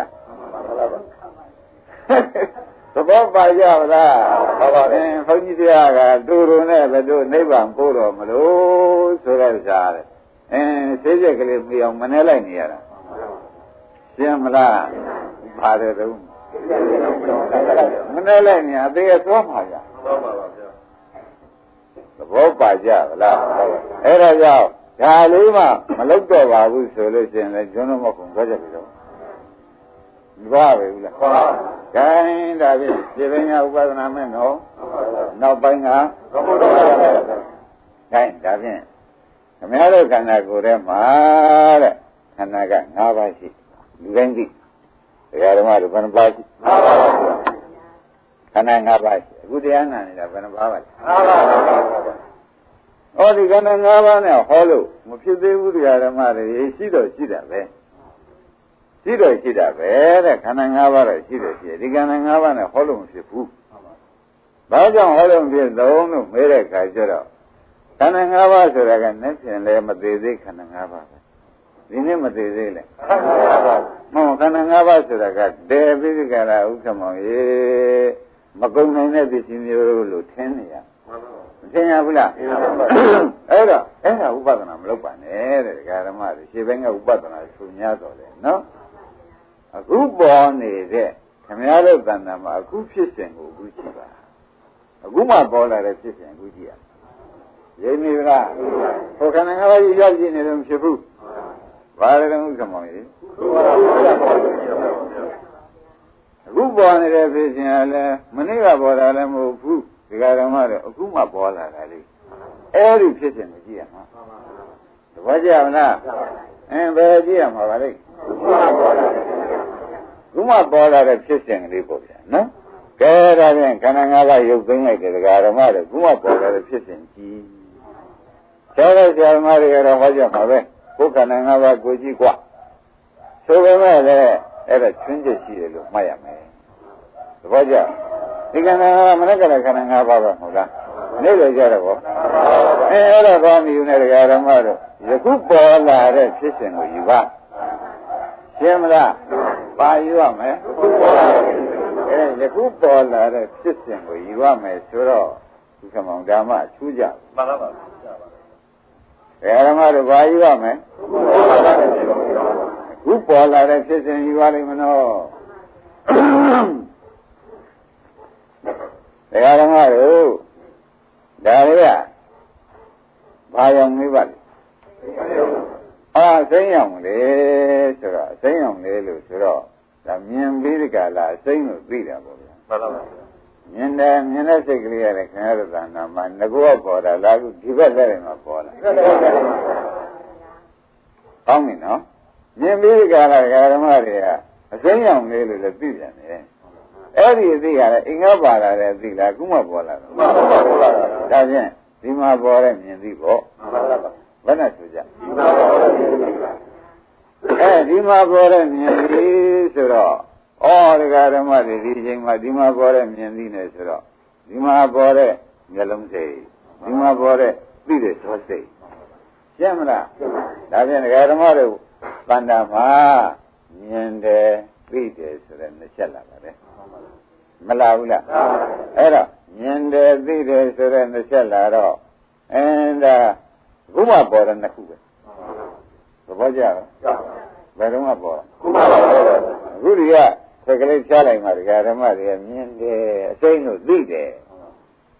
သဘောပါကြပါလားဟုတ်ပါဘူးဘုန်းကြီးတရားကတူတူနဲ့ဘယ်လိုနိဗ္ဗာန်ပို့တော်မလို့ဆိုတော့ဆရာတဲ့ဆေးချက်ကလေးပြအောင်မနှဲလိုက်နေရတာရှင်းမလားပါတယ်တော့မနှဲလိုက်နေအသေးအသွားပါကြသွားပါပါဗျာသဘောပါကြပါလားအဲ့ဒါကြောင့်ဒါလေးမှမလုပ်တော့ပါဘူးဆိုလို့ရှိရင်လည်းကျွန်းတော်မကုန်သွားကြပြီတော့မပါဘူးလားဟုတ်ပါဘူးခိုင်းဒါဖြင့်ခြေပင်ကဥပဒနာမဲ့နော်နောက်ပိုင်းကခိုင်းဒါဖြင့်ခမည်းတော်ခန္ဓာကိုယ်ထဲမှာတဲ့ခန္ဓာက5ပါးရှိလူတိုင်းသိတရားဓမ္မတို့ဘယ်နှပါးရှိ5ပါးခန္ဓာ5ပါးရှိအခုတရားနာနေတာဘယ်နှပါးပါလဲ5ပါးဟောဒီခန္ဓာ5ပါးနဲ့ဟောလို့မဖြစ်သေးဘူးတရားဓမ္မတွေရှိတော့ရှိတာပဲရှိတော့ရှိတာပဲတဲ့ခန္ဓာ5ပါးတော့ရှိတယ်ရှိတယ်ဒီခန္ဓာ5ပါးနဲ့ဟောလို့မဖြစ်ဘူးဘာကြောင့်ဟောလို့မဖြစ်လုံးလို့မေးတဲ့အခါကျတော့ခန္ဓာ5ပါးဆိုတာကနဲ့ဖြင့်လည်းမသေးသေးခန္ဓာ5ပါးပဲဒီနေ့မသေးသေးလေမဟုတ်ခန္ဓာ5ပါးဆိုတာကတေပိဋကရာဥက္ကမောရေမကုန်နိုင်တဲ့ပစ္စည်းမျိုးလို့ထင်နေရမထင်ရဘူးလားအဲ့ဒါဥပဒနာမလုပ်ပါနဲ့တဲ့ဒကာဓမ္မတွေရှေ့ဘက်ကဥပဒနာဆူများတော်တယ်နော်အခုပေါ်နေတဲ့ခမည်းတော်တဏ္ဍာမှာအခုဖြစ်စဉ်ကိုအခုကြည့်ပါအခုမှပေါ်လာတဲ့ဖြစ်စဉ်အခုကြည့်ရရိပ်မိလားဟိုခန္ဓာငါးပါးကြီးရောက်ကြည့်နေလို့မဖြစ်ဘူးဘာလဲတော့ဥက္ကမောင်ကြီးအခုပေါ်နေတဲ့ဖြစ်စဉ်ကလည်းမနေ့ကပေါ်တာလည်းမဟုတ်ဘူးဒီကဓမ္မတော့အခုမှပေါ်လာတာလေအဲ့ဒီဖြစ်စဉ်ကိုကြည့်ရမှာတပည့်ကြမလားဘယ်ကြည့်ရမှာပါလဲခုမှပေါ်လာတဲ့ဖြစ်စဉ်ကလေးပေါ့ဗျာနော်ကဲဒါဖြင့်ခန္ဓာ၅ပါးရုပ်သိမ်းလိုက်တဲ့ဒကာဓမ္မတွေခုမှပေါ်လာတဲ့ဖြစ်စဉ်ကြီးဆရာတော်ဆရာမတွေကတော့ဟောကြမှာပဲကိုယ်ခန္ဓာ၅ပါးကိုကြည့်กว่าဆိုပေမဲ့လည်းအဲ့ဒါချွင်းချက်ရှိတယ်လို့မှတ်ရမယ်သဘောကျဒီခန္ဓာမနက်ကလည်းခန္ဓာ၅ပါးပဲဟုတ်လားနေ့လေကြတော့ဘောအဲ့ဒါကောင်းပြီနဲ့ဒကာဓမ္မတို့ယခုပေါ်လာတဲ့ဖြစ်စဉ်ကိုယူပါရှင်းမလားပါယူရမယ်ယခုပေါ်လာတဲ့ဖြစ်စဉ်ကိုယူရမယ်ဆိုတော့ဒီကမောင်ဓမ္မအထူးကြမှန်ပါပါဓမ္မတို့ပါယူရမယ်ခုပေါ်လာတဲ့ဖြစ်စဉ်ယူရလိမ့်မနော်ဓမ္မတို့ဒါလေးကဘာရောင်လေးပါလဲစိမ့်ရောင်လေဆိုတော့စိမ့်ရောင်လေလို့ဆိုတော့ဒါမြင်ပြီးဒီကလာစိမ့်လို့သိတာပေါ့ဗျာမှန်ပါပါမြင်တဲ့စိတ်ကလေးရတဲ့ခင်ဗျားတို့ကနာမှာငကောပေါ်တာလားခုဒီဘက်လက်ရင်မှာပေါ်လာကောင်းပြီနော်မြင်ပြီးဒီကလာဓမ္မတွေကအစိမ့်ရောင်လေလို့လည်းသိပြန်တယ်အဲ့ဒီအသိကလည်းအင်္ဂါပါလာတဲ့အသိလားခုမှပေါ်လာတာမှန်ပါပါဒါဖြင့်ဒီမှာပေါ်တဲ့မြင်သိပေါ့မှန်ပါပါဘယ်နဲ့ဆိုကြဒီမှာပေါ်တဲ့မြင်သိဆိုတော့ဒကာဓမ္မတွေဒီချိန်မှာဒီမှာပေါ်တဲ့မြင်သိနေဆိုတော့ဒီမှာပေါ်တဲ့မျက်လုံးစိတ်ဒီမှာပေါ်တဲ့သိတဲ့သောစိတ်ရှင်းမလားဒါဖြင့်ဒကာဓမ္မတို့တဏ္ဍာမှာမြင်တယ်သိတယ်ဆိုတဲ့နှစ်ချက်လာပါတယ်မလားဘူးလားအဲ့တော့မြင်တယ်သိတယ်ဆိုတဲ့နှစ်ချက်လာတော့ဒါခုမှပေါ်တဲ့နှစ်ခုပဲသဘောကျလားဘယ်တော့မှပေါ်ခုမှပေါ်အခုဒီကဆက်ကလေးချလိုက်မှဒကာဓမ္မတွေကမြင်တယ်အစိမ့်လို့သိတယ်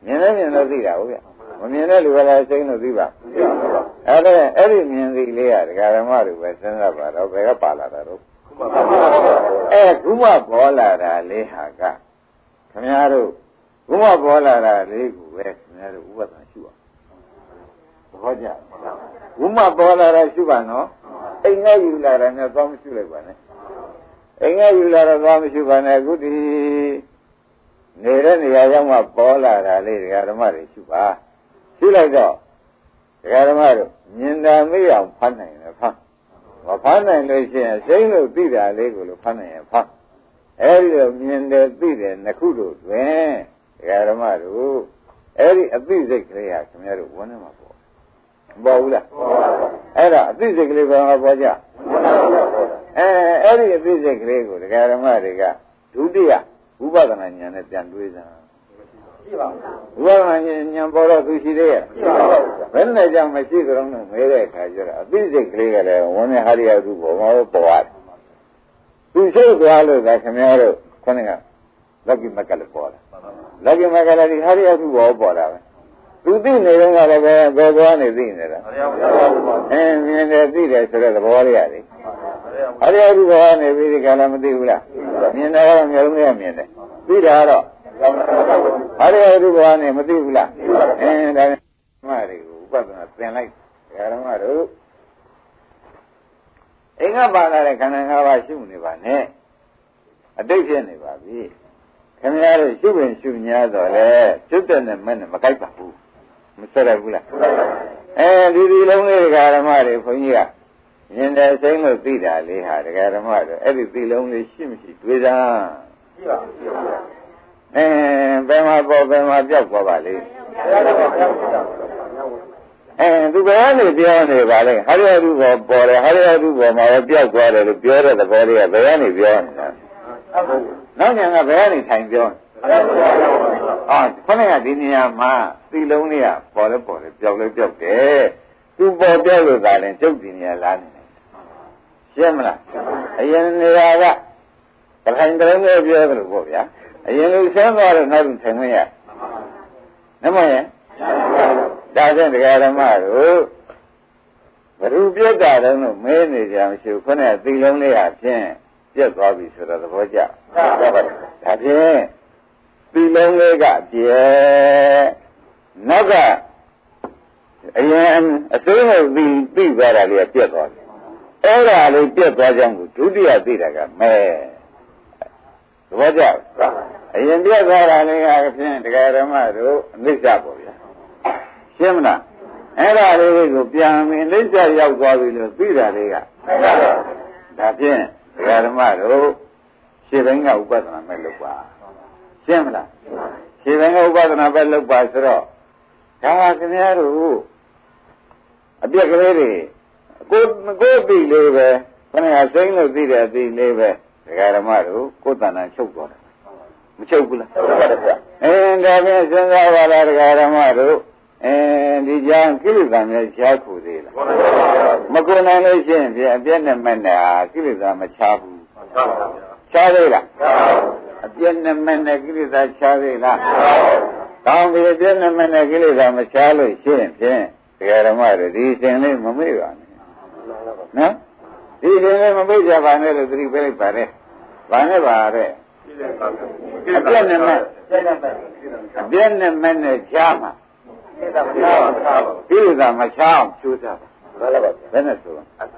မြင်လို့သိတာဟုတ်ဗျမမြင်တဲ့လူကလည်းစိတ်လို့သိပါအဲ့ဒီမြင်သိလေးရဒကာဓမ္မတို့ပဲစဉ်းစားပါတော့ဘယ်ကပါလာတာတော့ခုမှပေါ်လာတာလေးဟာကခင်ဗျားတို့ခုမှပေါ်လာတာလေးကိုပဲခင်ဗျားတို့ဥပဒနာရှုအောင်သဘောကျခုမှပေါ်လာတာရှုပါနော်အိမ်ငယ်ယူလာတာနဲ့သွားမရှုလိုက်ပါနဲ့အိမ်ငယ်ယူလာတော့သွားမရှုပါနဲ့အခုဒီနေတဲ့နေရာရောက်မှပေါ်လာတာလေးဒကာဓမ္မတွေရှုပါရှုလိုက်တော့ဒကာဓမ္မတို့မြင်တာမေးအောင်ဖတ်နိုင်တယ်ဖတ်မဖတ်နိုင်လို့ရှိရင်စိတ်လို့သိတာလေးကိုလို့ဖတ်နိုင်ရင်ဖတ်အဲဒီလိုမြင်တယ်သိတယ်နှစ်ခုတို့တွင်ဒကာဓမ္မတို့အဲ့ဒီအသိစိတ်ကလေးဟာခင်ဗျားတို့ဝန်းထဲမှာပေါ်မပေါ်ဘူးလားအဲ့ဒါအသိစိတ်ကလေးဘာမှပေါ်ကြအဲ့ဒီအသိစိတ်ကလေးကိုဒကာဓမ္မတွေကဒုတိယဥပဒနာဉာဏ်နဲ့ပြန်တွေးစားရှိပါဘူးဥပဒနာဉာဏ်ပေါ်တော့သူရှိသေးရဲ့ဘယ်နဲ့ကြောင့်မရှိကြတော့မဲတဲ့အခါကျတော့အသိစိတ်ကလေးကလည်းဝန်းထဲဟာရသူပေါ်မှာပေါ်သွားတယ်သူရှိသွားလို့ဒါခင်ဗျားတို့ခေါင်းကလက်ကိမကလည်းပေါ်လာလက်ကိမကလည်းဒီဟာရသူပေါ်လာပဲသူသိနေတော့ကလည်းဘယ်သွားနေသိနေတာမြင်တယ်သိတယ်ဆိုတဲ့သဘောလေးရတယ်အရိယသူဘောနေပြီးဒီကလည်းမသိဘူးလားမြင်တယ်ကတော့မျိုးလုံးနဲ့မြင်တယ်သိတာကတော့အရိယသူဘောနေမသိဘူးလားဒါမှတွေကိုဥပဒနာသင်လိုက်ဓမ္မတို့အင်္ဂပါလာတဲ့ခန္ဓာ၅ပါးရှုနေပါနဲ့အတိတ်ဖြစ်နေပါပြီခင်ဗျားတို့ရှုပင်ရှုညာတော့လေကျွတ်တဲ့နဲ့မဲ့နဲ့မကိုက်ပါဘူးမဆက်ရဘူးလားဒီလုံးလေးဒကာဓမ္မတွေခွန်ကြီးကမြင်တယ်စိမ့်လို့သိတာလေးဟာဒကာဓမ္မတွေအဲ့ဒီလုံးလေးရှိမရှိတွေးစားရှိပါဘယ်မှာပေါ်ဘယ်မှာပြောက်သွားပါလိမ့်သူဘယ်ကနေပြောနေပါလဲဟာရတုဘောပေါ်တယ်ဟာရတုဘောမှာပြောက်သွားတယ်လို့ပြောတဲ့သဘောလေးကဘယ်ကနေပြောနေတာနောက်ညာကဘယ်ကနေထိုင်ပြောခொနကဒီနေရာမှာသီလုံးလေးကပေါ်လဲပေါ်တယ်ပြောက်လဲပြောက်တယ်သူပေါ်ပြောက်လို့သာရင်ကျုပ်ဒီနေရာလာနေတယ်ရှင်းမလားအရင်နေရာကတခိုင်တလုံးလေးပြောတယ်လို့ပေါ့ဗျာအရင်လူဆင်းသွားတော့နောက်လူထိုင်မရနမရဲ့ဒါဖြင့်ဒကာဓမ္မတို့ဘ누구ပြတ်တာတုံးလို့မဲနေကြမရှိဘူးခொနကသီလုံးလေးကဖြင့်ပြတ်သွားပြီဆိုတော့သဘောကျဒါဖြင့်သီလုံးလေးကပြဲနောက်ကအရင်အသိဟုတ်သိသွားတာလေးကပြတ်သွားတယ်အဲ့ဒါလေးပြတ်သွားကြောင်းကိုဒုတိယသိတာကမဲသဘောကျအရင်ပြတ်သွားတာလေးကဖြင့်ဒကာဓမ္မတို့အနိစ္စပေါ့ဗျာရှင်းမလားအဲ့ဒါလေးကိုပြန်ပြီးအနိစ္စရောက်သွားပြီလို့သိတာလေးကဒါဖြင့်ဒကာဓမ္မတို့ရှင်းတိုင်းကဥပဒနာမဲ့လုပ်ပါရှင်းမလားရှင်းတိုင်းကဥပဒနာပဲလုပ်ပါဆိုတော့ဒါကခင်ဗျားတို့အပြက်ကလေးတွေကိုသိလေးပဲခဏကစိမ့်လို့သိတဲ့အသိလေးပဲဒကာဓမ္မတို့ကိုယ်တဏ္ဍာချုပ်သွားတယ်မချုပ်ဘူးလားဒါဖြင့်စဉ်းစားပါလားဒကာဓမ္မတို့ဒီကြောင့်ကိလေသာများရှားခုသေးလားမကုန်နိုင်လို့ရှိရင်အပြည့်နဲ့မဲ့နဲ့ကိလေသာမချဘူးချသေးလားအပြည့်နဲ့မဲ့နဲ့ကိလေသာချသေးလားကောင်းပြီအပြည့်နဲ့မဲ့နဲ့ကိလေသာမချလို့ရှိရင်ဖြင့်ဒကာဓမ္မတို့ဒီစဉ်လေးမမေ့ပါနဲ့နော်ဒီစဉ်လေးမမေ့ကြပါနဲ့လို့သတိပေးလိုက်ပါနဲ့ဘာနဲ့ပါတဲ့အပြည့်နဲ့မဲ့အပြည့်နဲ့မဲ့နဲ့ချားမှာကိလေသာမချားအောင်ကျိုးစားပါဘယ်နဲ့ဆို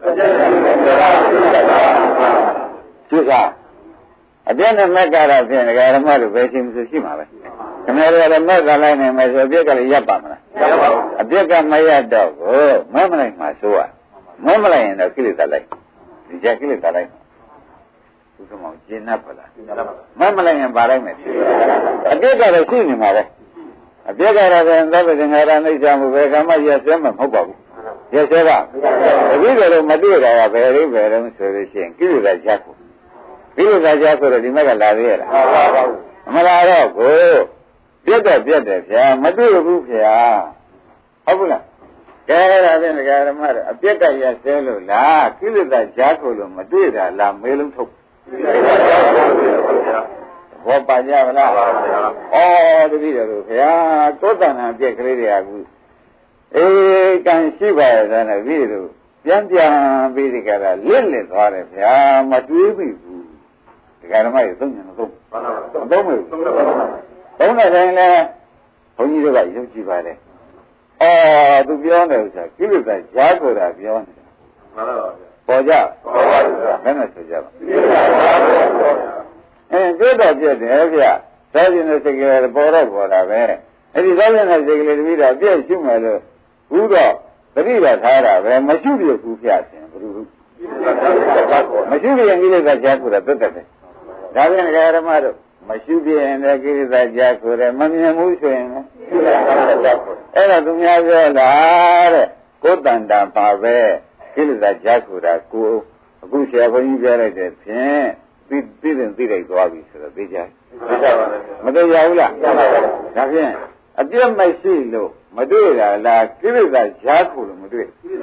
ကျိုးစားအပြည့်နဲ့မဲ့ကြတာဖြင့်ဒကာဓမ္မတို့ပဲရှိမှဆိုရှိမှာပဲခင်ဗျားတို့လည်းမဲ့ကလိုက်နိုင်မယ်ဆိုအပြည့်ကလည်းရပ်ပါမလားအပြည့်ကမရတော့ကိုမဲမလိုက်မှဆိုရမဲမလိုက်ရင်တော့ကိလေသာလိုက်ဒီကြကိလေသာလိုက်ဘုရားမောင်ကျင့်납ပါလားမဲမလိုက်ရင်ပါလိုက်မယ်အပြည့်ကလည်းရှိနေမှာပဲအပြည့်ကတော့သဗ္ဗသင်္ခါရအိဋ္ဌာမှုပဲကမ္မရက်စဲမှာမဟုတ်ပါဘူးရက်စဲကတပည့်တော်မတွေ့တာကဘယ်လိုပဲတော့ဆိုလို့ရှိရင်ကိလေသာချက်ကိုကိလေသာချက်ဆိုတော့ဒီမဲ့ကလာသေးရလားမလာတော့ကိုပြတ်တော့ပြတ်တယ်ဗျာမတွေ့ဘူးဗျာဟုတ်ဘူးလားကဲဒါဖြင့်ဒကာဓမ္မတို့အပြတ်ကရက်စဲလို့လားကိလေသာချက်ကိုလို့မတွေ့တာလားမေးလုံးထုတ်ဘဘောပါကြပါလားဩတတိတော်ဘုရားကိုယ်တဏ္ဍာပြက်ကလေးတွေကအခုအေးကံရှိပါရဲ့ဆိုတော့ဒီလိုပြန်ပြီးဒီကရလစ်သွားတယ်ဗျာမတွေးပြီဘူးဒီကရမကြီးသုံးတယ်မသုံးဘူးသုံးတဲ့တိုင်းလဲဘုန်းကြီးတို့ကယုံကြည်ပါတယ်သူပြောတယ်ဆိုတာကိလေသာကြားကိုယ်တာပြောနေတာမှန်ပါပါပေါ်ကြဘယ်နဲ့ဆိုကြပါတွေ့တော့ပြည့်တယ်ဗျာသာကျင်တဲ့စိတ်ကလေးပေါ်တော့ပေါ်တာပဲအဲ့ဒီသာကျင်တဲ့စိတ်ကလေးတပိတော့ပြည့်ရှုမယ်လို့ဘူးတော့တတိကထားတာပဲမရှိပြဘူးဖျက်ခြင်းဘယ်လိုမရှိပြရင်ကိလေသာကြားကိုယ်တာသက်သက်ပဲဒါပြန်ဓမ္မတို့မရှိပြရင်လည်းကိလေသာကြားကိုယ်တယ်မမြင်ဘူးဆိုရင်အဲ့ဒါသူများပြောတာတဲ့ကိုယ်တန်တာပါပဲကိလေသာကြားကိုယ်တာကိုအခုဆရာဘုန်းကြီးပြောလိုက်တဲ့ဖြင့်သိလိုက်သွားပြီဆိုတော့သိကြမသိရဘူးလားဒါဖြင့်အပြတ်မရှိလို့မတွေ့တာလားကိလေသာကြားကိုလို့မတွေ့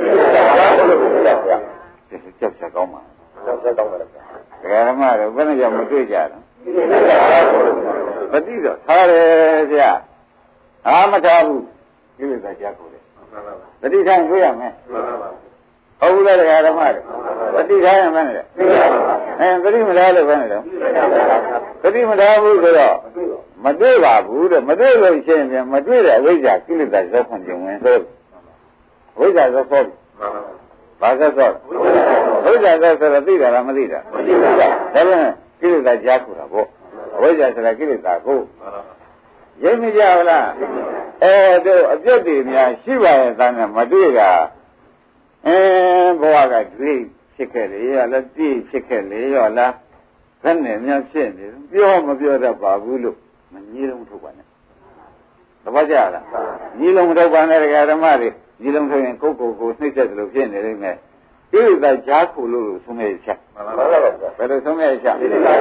ကြောက်ချက်ကောင်းပါဓမ္မတော့ဘယ်နဲ့ကြောင့်မတွေ့ကြတော့ပတိတော့ထားတယ်ဗျာမထားဘူးကိလေသာကြားကိုလေပတိထိုင်တွေ့ရမယ်ဟုတ်ဘူးလားဓမ္မတော့ပတိထားရမယ်လေပတိမထားလို့ပဲနဲ့တော့ပတိမထားဘူးဆိုတော့မတွေ့ပါဘူးတဲ့မတွေ့လို့ရှိရင်မတွေ့တဲ့အဝိဇ္ဇာကိလေသာဇောခွန်ကျင်ဝင်ဆိုဝိဇ္ဇာဇောခေါ်ဘာဇောခေါ်ဝိဇ္ဇာဇောဆိုတော့သိတာလားမသိတာဒါပြန်ကိလေသာကြားခုတာပေါ့အဝိဇ္ဇာဆိုတာကိလေသာကိုရိပ်မကြဘူးလားတို့အပြတ်တွေများရှိပါရဲ့သားနဲ့မတွေ့တာဘဝကတွေ့ဖြစ်ခဲ့လေရလားသိဖြစ်ခဲ့လေရောလားဘယ်နဲ့များဖြစ်နေပြောမပြောတတ်ပါဘူးလို့မကြီးလုံးထုတ်ပါနဲ့သဘောကျလားကြီးလုံးမထုတ်ပါနဲ့ဓမ္မတွေကြီးလုံးထုတ်ရင်ကိုယ်နှိမ့်ဆက်သလိုဖြစ်နေလိမ့်မယ်ကိလေသာကြားခုလို့ဆုံးမဲ့ချက်ဘယ်လိုဆုံးမဲ့ချက်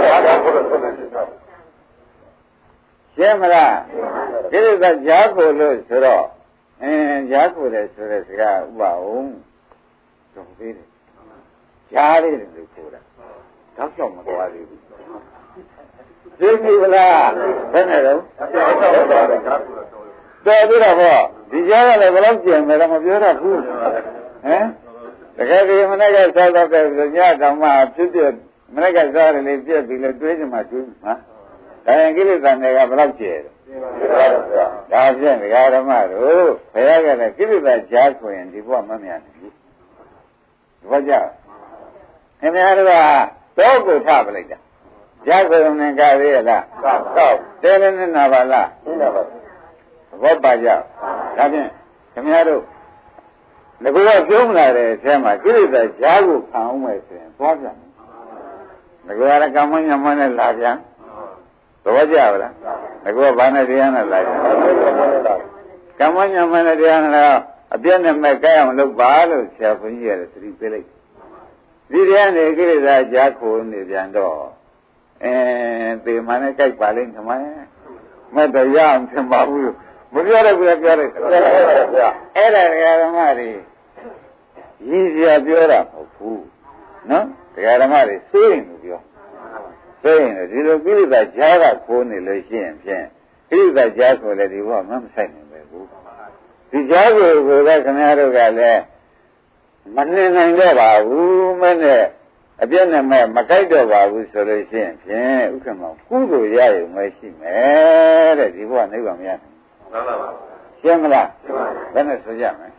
ရှင်းမလားကိလေသာကြားခုလို့ဆိုတော့ကြားခုတယ်ဆိုတဲ့စကားဥပအောင်တော့သေးတယ်ကြားလေးတယ်လို့ဆိုတာတော့ကြောက်မသွားသေးဘူးသိပြီလားဘယ်နဲ့တော့တော်ပြီတော့ဟောဒီကြားကလည်းဘယ်လောက်ကျင်မယ်တော့မပြောတတ်ဘူးတကယ်ဒီမနေ့ကစားတော့တဲ့ညတောင်မှဖြစ်ဖြစ်မနေ့ကစားတယ်လေပြက်ပြီးလေတွေးချင်မှတွေးမှာဒါရင်ကိလေသာတွေကဘယ်လောက်ကျဲဒါဖြင့်ဒကာဓမ္မတို့ဘုရားကလည်းကိလေသာကြားဆိုရင်ဒီဘဝမမြန်ဘူးဒီဘဝကြခင်ဗျားတို့ကတော့ကိုထပလိုက်တာကြားဆိုရင်ကရရလားတော့တဲလည်းနဲ့နာပါလားဘောပါကြဒါဖြင့်ခင်ဗျားတို့ငါကပြောမလာတဲ့အထဲမှာကိလေသာကြားကိုခံအောင်မယ်ဆိုရင်သွားပြန်ငါကကမ္မညမနဲ့လာပြန်သဘောကျပါလားငါကဘာနဲ့တရားနဲ့လာပြန်ကမ္မညမနဲ့တရားနဲ့အပြည့်နဲ့မဲ့ကြအောင်လုပ်ပါလို့ဆရာဘုန်းကြီးကသတိပေးလိုက်ဒီတရားနဲ့ကိလေသာကြားခိုးနေပြန်တော့သေမှန်နဲ့ကြိုက်ပါလိမ့်ခမမဲ့တော့ရအောင်ထင်ပါဘူးမပြောတော့ဘူးပြောလိုက်အဲ့ဒါဓမ္မတွေရည်စရာပြောတာမဟုတ်ဘူးနော်ဓမ္မတွေသိရင်လို့ပြောသိရင်ဒီလိုကိလေသာကြားကခိုးနေလို့ရှိရင်ဖြင့်ကိလေသာကြားဆိုလည်းဒီဘဝမဆိုင်နိုင်ပဲဘူးဒီကြားကိုလည်းခင်ဗျားတို့ကလည်းမနှင်နိုင်တော့ပါဘူးမနဲ့အပြည့်နဲ့မဲ့မကြိုက်တော့ပါဘူးဆိုလို့ရှိရင်ဖြင့်ဥက္ကမောကုသိုလ်ရရုံပဲရှိမယ်တဲ့ဒီဘဝနိဗ္ဗာန်မရနိုင်ဘူးမှန်ပါပါရှင်းမလားဘယ်နဲ့ဆိုကြမလဲ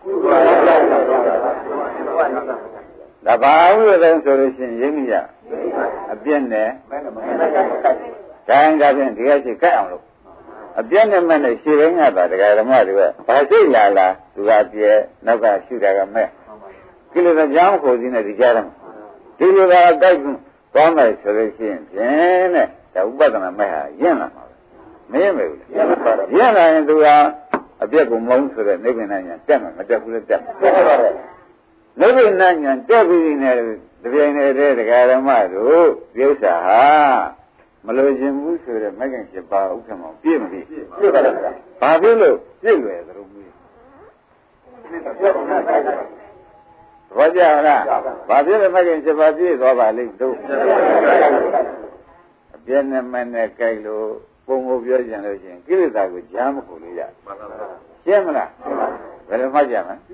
ဒါဘာလို့လဲဆိုလို့ရှိရင်ရင်းမိရအပြည့်နဲ့ဒါဖြင့်ဒီကရှိကြိုက်အောင်လို့အပြည့်နဲ့မဲ့နဲ့ရှင်းရင်းရတာတရားဓမ္မတွေကဘာစိတ်လာလားသူကပြဲနောက်ကရှုတာကမဲ့ကိလေသာကြောင့်ကိုယ်စီနဲ့ဒီကြားတယ်ဒီလိုကတိုက်သွားမယ်ဆိုလို့ရှိရင်ဖြင့်တဲ့ဒါဥပဒနာမဲ့ဟာရင့်လာမှာပဲမရင့်ပဲဘူးရင့်လာရင်သူကအပြက်ကိုမုန်းဆိုတဲ့နိဗ္ဗာန်ဉာဏ်တက်မှာမတက်ဘူးလေတက်နိဗ္ဗာန်ဉာဏ်တက်ပြီးနေတပြိုင်တည်းတရားဓမ္မတို့ဒီဥစ္စာဟာမလို့ခြင်းဘူးဆိုတဲ့မဂ္ဂင်7ပါးဥက္ကမောပြည့်မပြည့်ပြည့်ပါလားဘာဖြစ်လို့ပြည့်လွယ်သလိုမျိုးဘာကြလားဘာဖြစ်လို့မဂ္ဂင်7ပါးပြည့်သွားပါလိမ့်တို့အပြည့်နေမဲ့နဲ့ကြိုက်လို့ပုံကိုပြောကြလို့ရှိရင်ကိလေသာကိုကြားမခုလို့ရရှင်းမလားဘယ်လိုမှကြမလဲ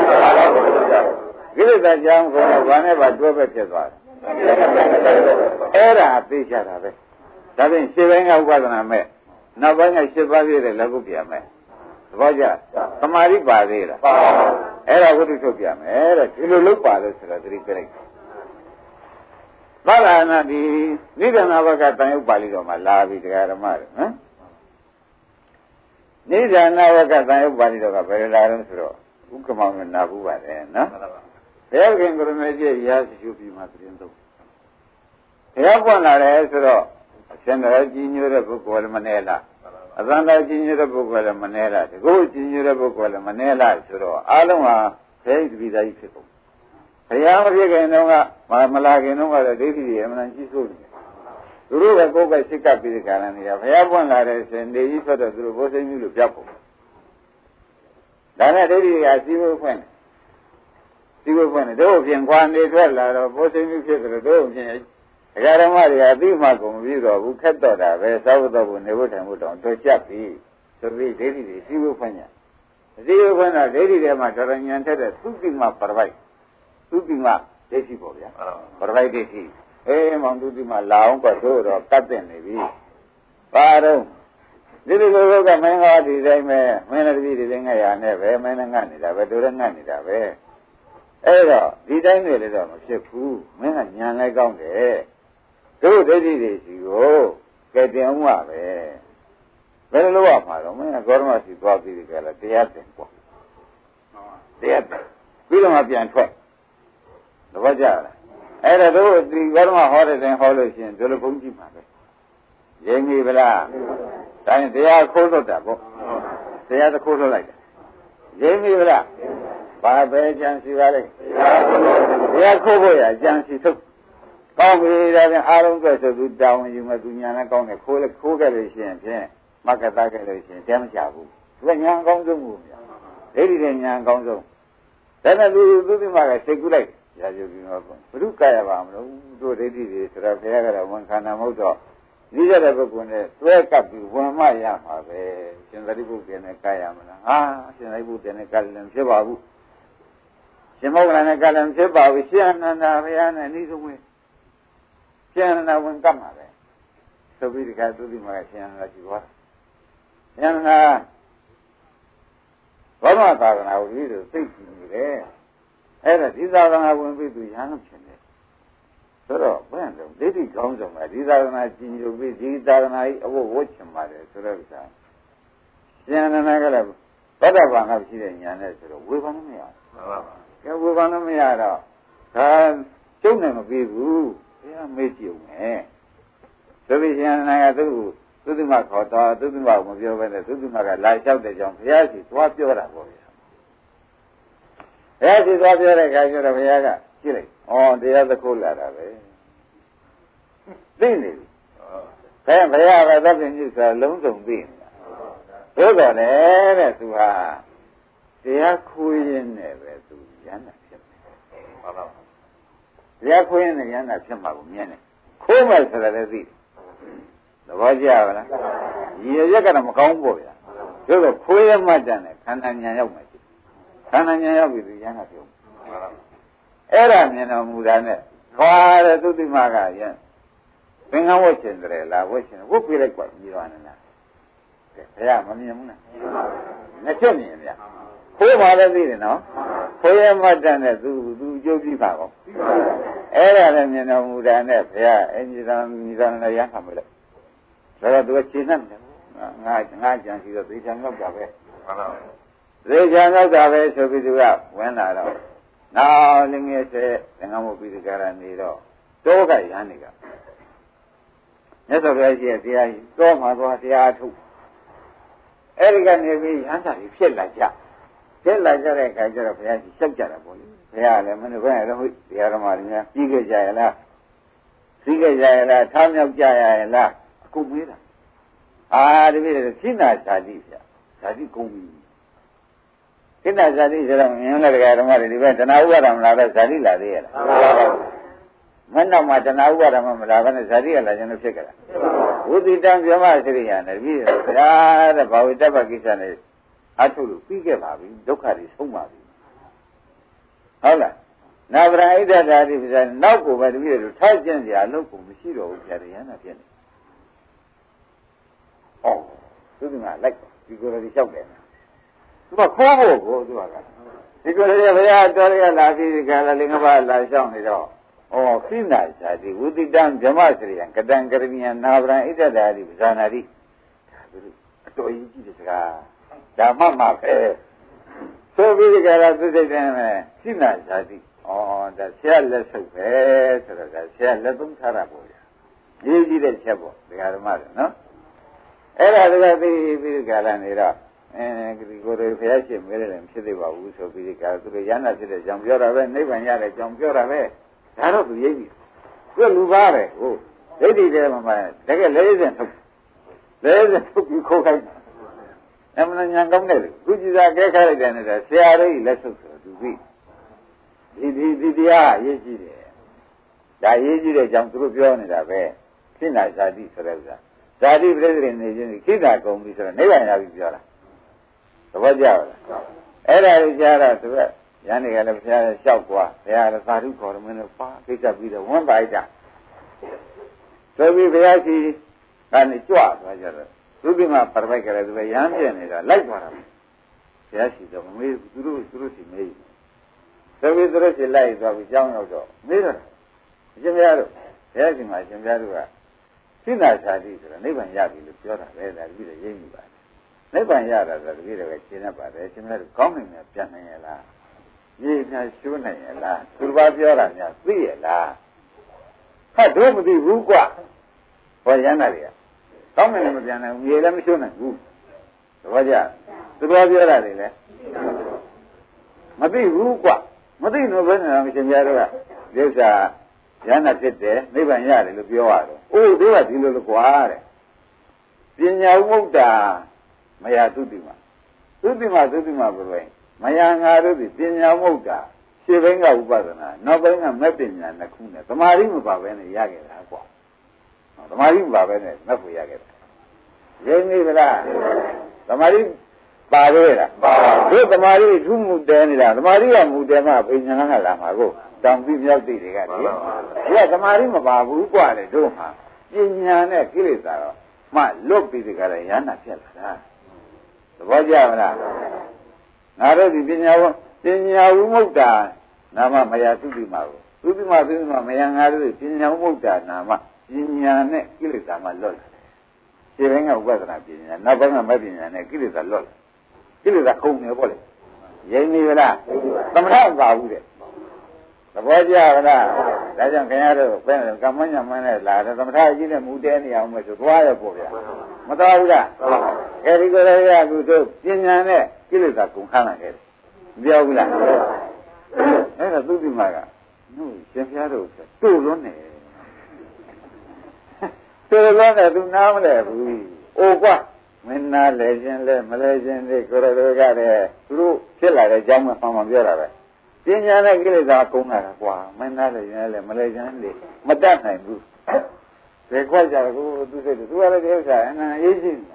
ကိလေသာကြားမခုတော့ဘာနဲ့ပါတွဲပဲဖြစ်သွားတယ်အဲ့ဒါသိချတာပဲဒါဖြင့်ရှင်းပိုင်းကဥပဒနာမဲ့နောက်ပိုင်းကရှင်းပါးပြည့်တဲ့လက်ကုပ်ပြမယ်သဘောကျသမာဓိပါသေးလားအဲ့ဒါဝိတုထုတ်ပြမယ်တဲ့ဒီလိုလုပ်ပါလို့ဆိုတော့သတိပြလိုက်ဘာလာနာဒီနိဒာနဘကတန်ရုပ်ပါဠိတော်မှာလာပြီတရားဓမ္မတွေနော်နိဒာနဘကတန်ရုပ်ပါဠိတော်ကဘယ်လိုလာလဲဆိုတော့ဥက္ကမောင်နဲ့နာဘူးပါတယ်နော်ဘုရားခင်ကိုရမေကြီးရာရှိရှုပြီးမှသတင်းသုံးဘုရားပွင့်လာတယ်ဆိုတော့အရှင်တော်ကြီးညိုတဲ့ပုဂ္ဂိုလ်လည်းမနေလားအသံတော်ကြီးညိုတဲ့ပုဂ္ဂိုလ်လည်းမနေလားတကုတ်ကြီးညိုတဲ့ပုဂ္ဂိုလ်လည်းမနေလားဆိုတော့အားလုံးဟာဘုရားတပည့်သားကြီးဖြစ်ကုန်ဘုရားမဖြစ်ခင်တုန်းကမလာခင်တုန်းကတော့ဒိဋ္ဌိတွေအမှန်ကြီးစိုးတယ်သူတို့ကကိုယ်ကစိတ်ကပ်ပြီးတဲ့ကာလနေရဘုရားပွင့်လာတဲ့ရှင်နေကြီးထွက်တော့သူတို့ဘိုးစိမ့်မျိုးလို့ပြောက်ကုန်ဒါနဲ့ဒိဋ္ဌိကစီးဖို့ဖွင့်တယ်တို့ပြင်ခွာနေထွက်လာတော့ဘိုးစိမ့်မျိုးဖြစ်တယ်တို့ပြင်ဒကာဓမ္မတွေကအသိမှကုန်ပြီးတော့ဘူးခက်တော့တာပဲသောက်တော့ဘူးနေဖို့ထိုင်ဖို့တောင်တို့ချက်ပြီဆိုပြီးဒိဋ္ဌိတွေစီးဖို့ဖွင့်ညာစီးဖို့ဖွင့်တော့ဒိဋ္ဌိတွေမှာတော်တော်ဉာဏ်ထက်တဲ့သုတိမပရပိုက်သုတိမဒိဋ္ဌိပေါ့ဗျာပရပိုက်ဒိဋ္ဌိမောင်သုတိမလာအောင်တော့တို့တော့ကတ်တင်နေပြီပါတော့ဒီလိုကမင်းကားဒီတိုင်းပဲမင်းလည်းတပည့်ဒီတိုင်းငါရနဲ့ပဲမင်းလည်းငတ်နေတာပဲတို့လည်းငတ်နေတာပဲအဲ့တော့ဒီတိုင်းနေလည်းတော့မဖြစ်ဘူးမင်းကဉာဏ်လည်းကောင်းတယ်တို့ဒိဋ္ဌိတွေစီကိုကဲတင်အောင်ပါပဲဘယ်လိုလုပ်ရမှာတော့မင်းကဂေါရမစီသွားပြီးကြလားတရားတင်ပေါ့တရားတင်ပြီးတော့မှပြန်ထွက်သဘောကျလားအဲ့ဒါတို့ဒီဂေါရမဟောတဲ့တိုင်ဟောလို့ရှိရင်တို့လိုဘုန်းကြီးမှာပဲရင်းပြီဗလားဒါရင်တရားခိုးလို့တာပေါ့တရားတစ်ခိုးလို့လိုက်တယ်ရင်းပြီဗလားဘာပဲကြံစီပါလိမ့်တရားခိုးဖို့ရကြံစီထုတ်ကောင်းပြီဒါပြန်အားလုံးအတွက်ဆိုသူတောင်းယူမှသူညာလည်းကောင်းတယ်ခိုးခဲ့လို့ရှိရင်ဖြင့်မကတခဲ့လို့ရှိရင်တဲမချဘူးသူကညာအကောင်းဆုံးဘူးဗျာဒိဋ္ဌိတဲ့ညာအကောင်းဆုံးဒါနဲ့သူဒီမှာကစိတ်ကူးလိုက်ရာဇပြီးတော့ဘုရုကရပါမလို့တို့ဒိဋ္ဌိတွေဆိုတော့ဘုရားကတော့ဝန်ခံတာမဟုတ်တော့ဒီကြတဲ့ပုဂ္ဂိုလ်နဲ့တွဲကပ်ပြီးဝန်မရမှာပဲရှင်သာရိပုတ္တရာနဲ့ကရမလားဟာရှင်သာရိပုတ္တရာနဲ့ကလည်းဖြစ်ပါဘူးရှင်မောဂလနဲ့ကလည်းဖြစ်ပါဘူးရှင်အနန္ဒာဘုရားနဲ့ဤဆုံးဝင်ရှင်အနန္ဒာဝင်ကပ်မှာပဲသုပိတိကသုတိမှာရှင်အနန္ဒာရှိသွားရှင်အနန္ဒာဘောမသာသနာကိုဒီလိုသိကြည့်နေတယ်အဲ့ဒါဒီသာသနာဝင်ပြီးသူရဟန်းဖြစ်နေဆိုတော့ဘယ်လိုဒိဋ္ဌိကောင်းဆုံးကဒီသာသနာကြည်ညိုပြီးဒီသာသနာကြီးအဖို့ဝတ်ချင်ပါတယ်ဆိုတော့ဥစ္စာရှင်အနန္ဒာကလည်းဗဒ္ဒဘာနာရှိတဲ့ညာနဲ့ဆိုတော့ဝေဘာနဲ့မရဘူးမှန်ပါပါကဲဝေဘာနဲ့မရတော့ဒါကျုံနဲ့မပြီးဘူးဘုရားမေ့ကြည့်ဦးမယ်ဆိုပြီးရှင်အနန္ဒာကသုတိမခေါ်တော့သုတိမကိုမပြောဘဲနဲ့သုတိမကလာလျှောက်တဲ့ကြောင့်ဘုရားရှိသွားပြောတာပေါ့ဗျာဘုရားရှိသွားပြောတဲ့အခါကျတော့ဘုရားကကြည့်လိုက်ဩတရားသခိုးလာတာပဲသိနေပြီဘုရားကသဗ္ဗညုဆိုလုံးစုံသိနေတာသို့တော်လည်းတဲ့သူဟာတရားခိုးရင်းနဲ့ပဲသူရဟန္တာဖြစ်တယ်ဟုတ်ပါဘူးတရားခိုးရင်းနဲ့ရဟန္တာဖြစ်မှာကိုမြင်တယ်ခိုးမယ်ဆိုတာလည်းသိတယ်သဘောကျပါလားရည်ရက်ကတော့မကောင်းဘူးဗျာသို့တော့ခိုးရမှတန်တယ်ခန္ဓာဉာဏ်ရောက်မယ်ခန္ဓာဉာဏ်ရောက်ပြီသူရဟန္တာဖြစ်အဲ့ဒါမြင်တော်မူတာနဲ့ခွာတဲ့သုတိမကယံသင်္ကန်းဝတ်ချင်တယ်လားဝတ်ချင်ဝတ်ပြလိုက်ကွာပြီးတော့နဲ့လားကဲဘုရားမမြင်ဘူးလားနှစ်ချက်မြင်ဗျာခိုးပါလည်းသိတယ်နော်ခိုးရမှတန်တဲ့သူကြိုးပြီးပါကောအဲ့ဒါလည်းမြင်တော်မူတာနဲ့ဘုရားအညီသာနဲ့ရဟန်းမှာလေဒါတော့သူကရှင်းနေတယ်ငါကြံစီတော့သေချာရောက်တာပဲမှန်ပါဘူးသေချာရောက်တာပဲဆိုပြီးသူကဝင်လာတော့နောက်လင်းငယ်ဆဲသင်္ကန်းဝတ်ပြီးကြရနေတော့တောကရဟန်းတွေကမြတ်စွာဘုရားရှိတဲ့တရားကြီးတောမှာသွားတရားအထုတ်အဲ့ဒီကနေပြီးရဟန်းစာကြီးဖြစ်လာကြတဲ့အခါကျတော့ဘုရားကြီးရှောက်ကြတာပေါ့လေဘုရားလည်းမင်းတို့ဘယ်ရဟုတ်တရားဓမ္မတွေများပြီးခဲ့ကြရလားပြီးခဲ့ကြရလားထားမြောက်ကြရလားအခုမေးတာတပည့်တွေခိနာဇာတိဗျာဇာတိကုန်ပြီခိနာဇာတိဆိုတော့မြင်တဲ့ဓမ္မတွေဒီဘက်တဏှာဥပါဒံလာတော့ဇာတိလာသေးရလားမနောက်မှာတဏှာဥပါဒမမလာဘဲနဲ့ဇာတိကလာခြင်းလို့ဖြစ်ကြတာဝိသိတံဗြဟ္မစရိယာနဲ့ပြီးတော့ဗျာတဲ့ဘာဝိတ္တပကိစ္စနဲ့အထုလို့ပြီးခဲ့ပါပြီဒုက္ခတွေဆုံးပါပြီဟုတ်လားနာဗရဣဒ္ဓဓာတိပစ္စနောက်ကိုပဲတပည့်တို့ထောက်ကျင့်စရာအလုပ်ကိုမရှိတော့ဘူးဗျာတရားနာဖြစ်နေဟောသူကလိုက်ဒီကိုယ်တော်လျှောက်တယ်သူကခိုးဖို့ကိုသူကဒီကိုယ်တော်ဘုရားတော်ရလာပြီးကလာလင်္ကပါလာလျှောက်နေတော့ဩခိနာဇာတိဝိတိတံဗြဟ္မစရိယံကတံကရဏီယနာဗရဣဒ္ဓဓာတိပဇာနာတိအတော်ကြီးကြည့်တဲ့စကားဒါမှမှပဲဆိုပြီးကြတာသူစိတ်တယ်မယ်ခိနာဇာတိဩဒါဆရာလက်ဆုပ်ပဲဆိုတော့ဒါဆရာလက်သုံးထားတာပေါ့ဗျာရေးကြည့်တဲ့ချက်ပေါ့ဒကာဓမ္မတွေနော်အဲ့ဒါတကယ်ပြီးကြလာနေတော့ဒီကိုယ်တွေဖျားရှင်မဲတယ်လည်းဖြစ်သေးပါဘူးဆိုပြီးကြသူတို့ရဟနာဖြစ်တဲ့ကြောင့်ပြောတာပဲနိဗ္ဗာန်ရတဲ့ကြောင့်ပြောတာပဲဒါတော့သူရိပ်ပြီသူလူပါပဲဟုတ်ဒိဋ္ဌိတဲ့မှာတကယ်လေးစင်ထုတ်ပြီးခိုးခိုင်းတာအမှန်ဉာဏ်ကောင်းတယ်သူကြည်သာကဲခါလိုက်တယ်နဲ့ဆရာတို့လက်ဆုပ်ဆိုသူပြီးဒီတရားရေးကြည့်တယ်ဒါရေးကြည့်တဲ့ကြောင့်သူတို့ပြောနေတာပဲခိနာဇာတိဆိုတဲ့ဥစ္စာဇာတိပြိဿတွေနေခြင်းခိနာကုန်ပြီဆိုတော့နိဗ္ဗာန်ရပြီပြောတာသဘောကျလားအဲ့ဒါကိုကြားတော့သူကရန်တွေကလည်းဘုရားလျှောက်ကွာဘုရားလည်းသာဓုခေါ်တယ်မင်းတို့ပါကိစ္စပြီးတော့ဝန်းပါလိုက်တာဆိုပြီးဘုရားရှိကနေကြွသွားကြတော့သူဒီမှာပရပိုက်ကလေးသူပဲရမ်းပြနေတာလိုက်သွားတာဘုရားရှိတော့မေးသူတို့ရှိမေးဆိုပြီးသူတို့ရှိလိုက်သွားပြီးကြောင်းရောက်တော့မေးတော့အရှင်ဘုရားတို့ဘုရားရှိမှအရှင်ဘုရားတို့ကခိနာဇာတိဆိုတော့နိဗ္ဗာန်ရပြီလို့ပြောတာပဲဒါတပည့်တွေရိပ်မိပါတယ်နိဗ္ဗာန်ရတာဆိုတပည့်တွေကရှင်းတတ်ပါတယ်ရှင်ဘုရားတို့ကောင်းနိုင်တယ်ပြန်နိုင်ရလားရေးများရှုနိုင်ရလားသူတစ်ပါးပြောတာများသိရလားဟဲ့တို့မသိဘူးကွာဟောရမ်းတာတွေကကောင်းနိုင်တယ်မပြန်နိုင်ဘူးရေလည်းမရှုနိုင်ဘူးသဘောကျသူတစ်ပါးပြောတာတွေလည်းမသိဘူးကွာမသိလို့ဘယ်နဲ့မှရှင်ပြတော့ကဒီဥစ္စာရဟနာဖြစ်တယ်နိဗ္ဗာန်ရတယ်လို့ပြောရတယ်အိုးတို့ကဒီလိုလို့ကွာတဲ့ပညာဥမုဒ္ဒါမယာသုတိမဘယ်လိုမယာငါတို့ဒီပညာဥမုဒ္ဒါရှေ့ဘင်းကဥပဒနာနောက်ဘင်းကမဲ့ပညာနှစ်ခုနဲ့သမာဓိမပါဘဲနဲ့ရခဲ့တာကွာသမာဓိမပါဘဲနဲ့မဲ့ဖို့ရခဲ့တာရင်းနေဗလားသမာဓိပါသေးလားတို့သမာဓိထုမှုတဲနေတာသမာဓိကမူတဲမှာပညာကလာမှာကိုတောင်ပြီးမြောက်သိတွေကလေဒီကသမာဓိမပါဘူးกว่าလေတို့မှာပညာနဲ့ကိလေသာတော့မှလွတ်ပြီးဒီကလည်းရဟနာဖြစ်လာတာသဘောကျမလားငါတို့ဒီပညာဝိမုဒ္ဒါနာမမယာသုတိမာကိုသုတိမာမယာငါတို့ပညာဝိမုဒ္ဒါနာမပညာနဲ့ကိလေသာမှလွတ်လာတယ်ခြေပိုင်းကဥပဒနာပညာနောက်ပိုင်းကမပညာနဲ့ကိလေသာလွတ်လာကိလေသာကုန်နေပေါ့လေရင်းနေဗလားသမထပါဘူးတဲ့သဘောကျလားဒါကြောင့်ခင်ဗျားတို့ဘယ်နဲ့ကမ္မညမနဲ့လာတယ်သမထကြီးနဲ့မူတဲနေအောင်မယ်ဆိုသွားရပေါ့ဗျာမတော်ဘူးလားအဲဒီကိုလည်းရသူတို့ပညာနဲ့ကိလေသာကုန်ခန်းလာခဲ့တယ်မပြောဘူးလားအဲ့ဒါသုတိမာကတို့ရှင်ဖျားတို့တို့လွန်းနေသူနားမလဲဘူးအိုကွာမင်းနာလဲခြင်းလဲမလဲခြင်းတွေကိုယ်တော်ကလည်းသူတို့ဖြစ်လာတဲ့အကြောင်းမှမှန်ပြောတာပဲပညာနဲ့ကိလေသာကုန်လာတာကွာမင်းနာလဲခြင်းလဲမလဲခြင်းလဲမတတ်နိုင်ဘူးဒီခွက်ကြကိုသူစိတ်သူကလည်းဒီဥစ္စာအနန္တရေးရှိ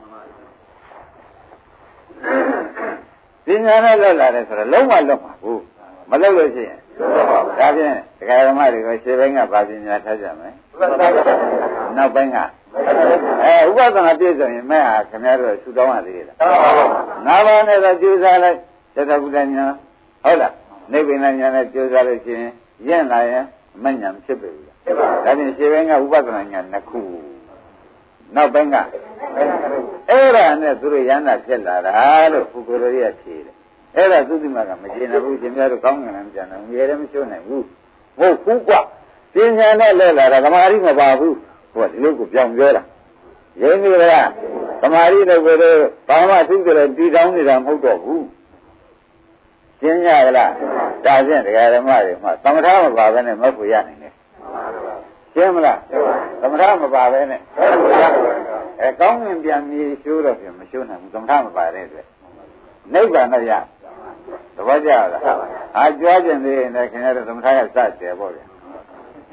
ပညာနဲ့လွတ်လာတယ်ဆိုတော့လုံးဝလွတ်မှာဘူးမလွတ်လို့ရှိရင်ဒါဖြင့်ဒကာဓမ္မတွေကရှေ့ဘက်ကဗာပညာထားကြမယ်နောက်ပိုင်းကဥပဒနာပြည့်စုံရင်မဲ့ဟာခင်ဗျားတို့ဆူတောင်းရသေးတယ်ငါးပါးနဲ့သာကြိုးစားလိုက်သတ္တဗုဒ္ဓညာဟုတ်လားနိဗ္ဗာန်ညာနဲ့ကြိုးစားလို့ရှိရင်ရင့်လာရင်မဉ္ဇဉ်ဖြစ်ပြီလားဒါဖြင့်ရှေ့ဘက်ကဥပဒနာညာနှစ်ခုနောက်ပိုင်းကအဲ့ဒါနဲ့သူတို့ရဟန္တာဖြစ်လာတာလို့ပုဂ္ဂိုလ်တွေကဖြေတယ်အဲ့ဒါသုတိမကမကျေနပ်ဘူးရှင်များတို့ကောင်းကင်လည်းမကြံနိုင်ဘူးရေလည်းမချိုးနိုင်ဘူးဟုတ်ဘူးကွပညာနဲ့လဲလာတာသမာဓိမပါဘူးဟိုကဒီလိုကိုပြောင်းပြောတာရင်းနေလားသမာဓိနဲ့ကိုယ်တို့ဘာမှသိကြတယ်တည်တောင်းနေတာမဟုတ်တော့ဘူးရှင်းရလားဒါဖြင့်ဒကာဓမ္မတွေမှာသမထမပါဘဲနဲ့မဟုတ်ရနိုင်တယ်ရှင်းမလားသမထမပါပဲနဲ့ကောင်းငင်ပြန်မြေရှိုးတော့ပြန်မရှိုးနိုင်ဘူးသမထမပါတဲ့အတွက်နိဗ္ဗာန်တော့ရသဘောကျလားအားကြွားခြင်းသေးရင်လည်းခင်ဗျားတို့သမထကစတယ်ပေါ့ဗျာ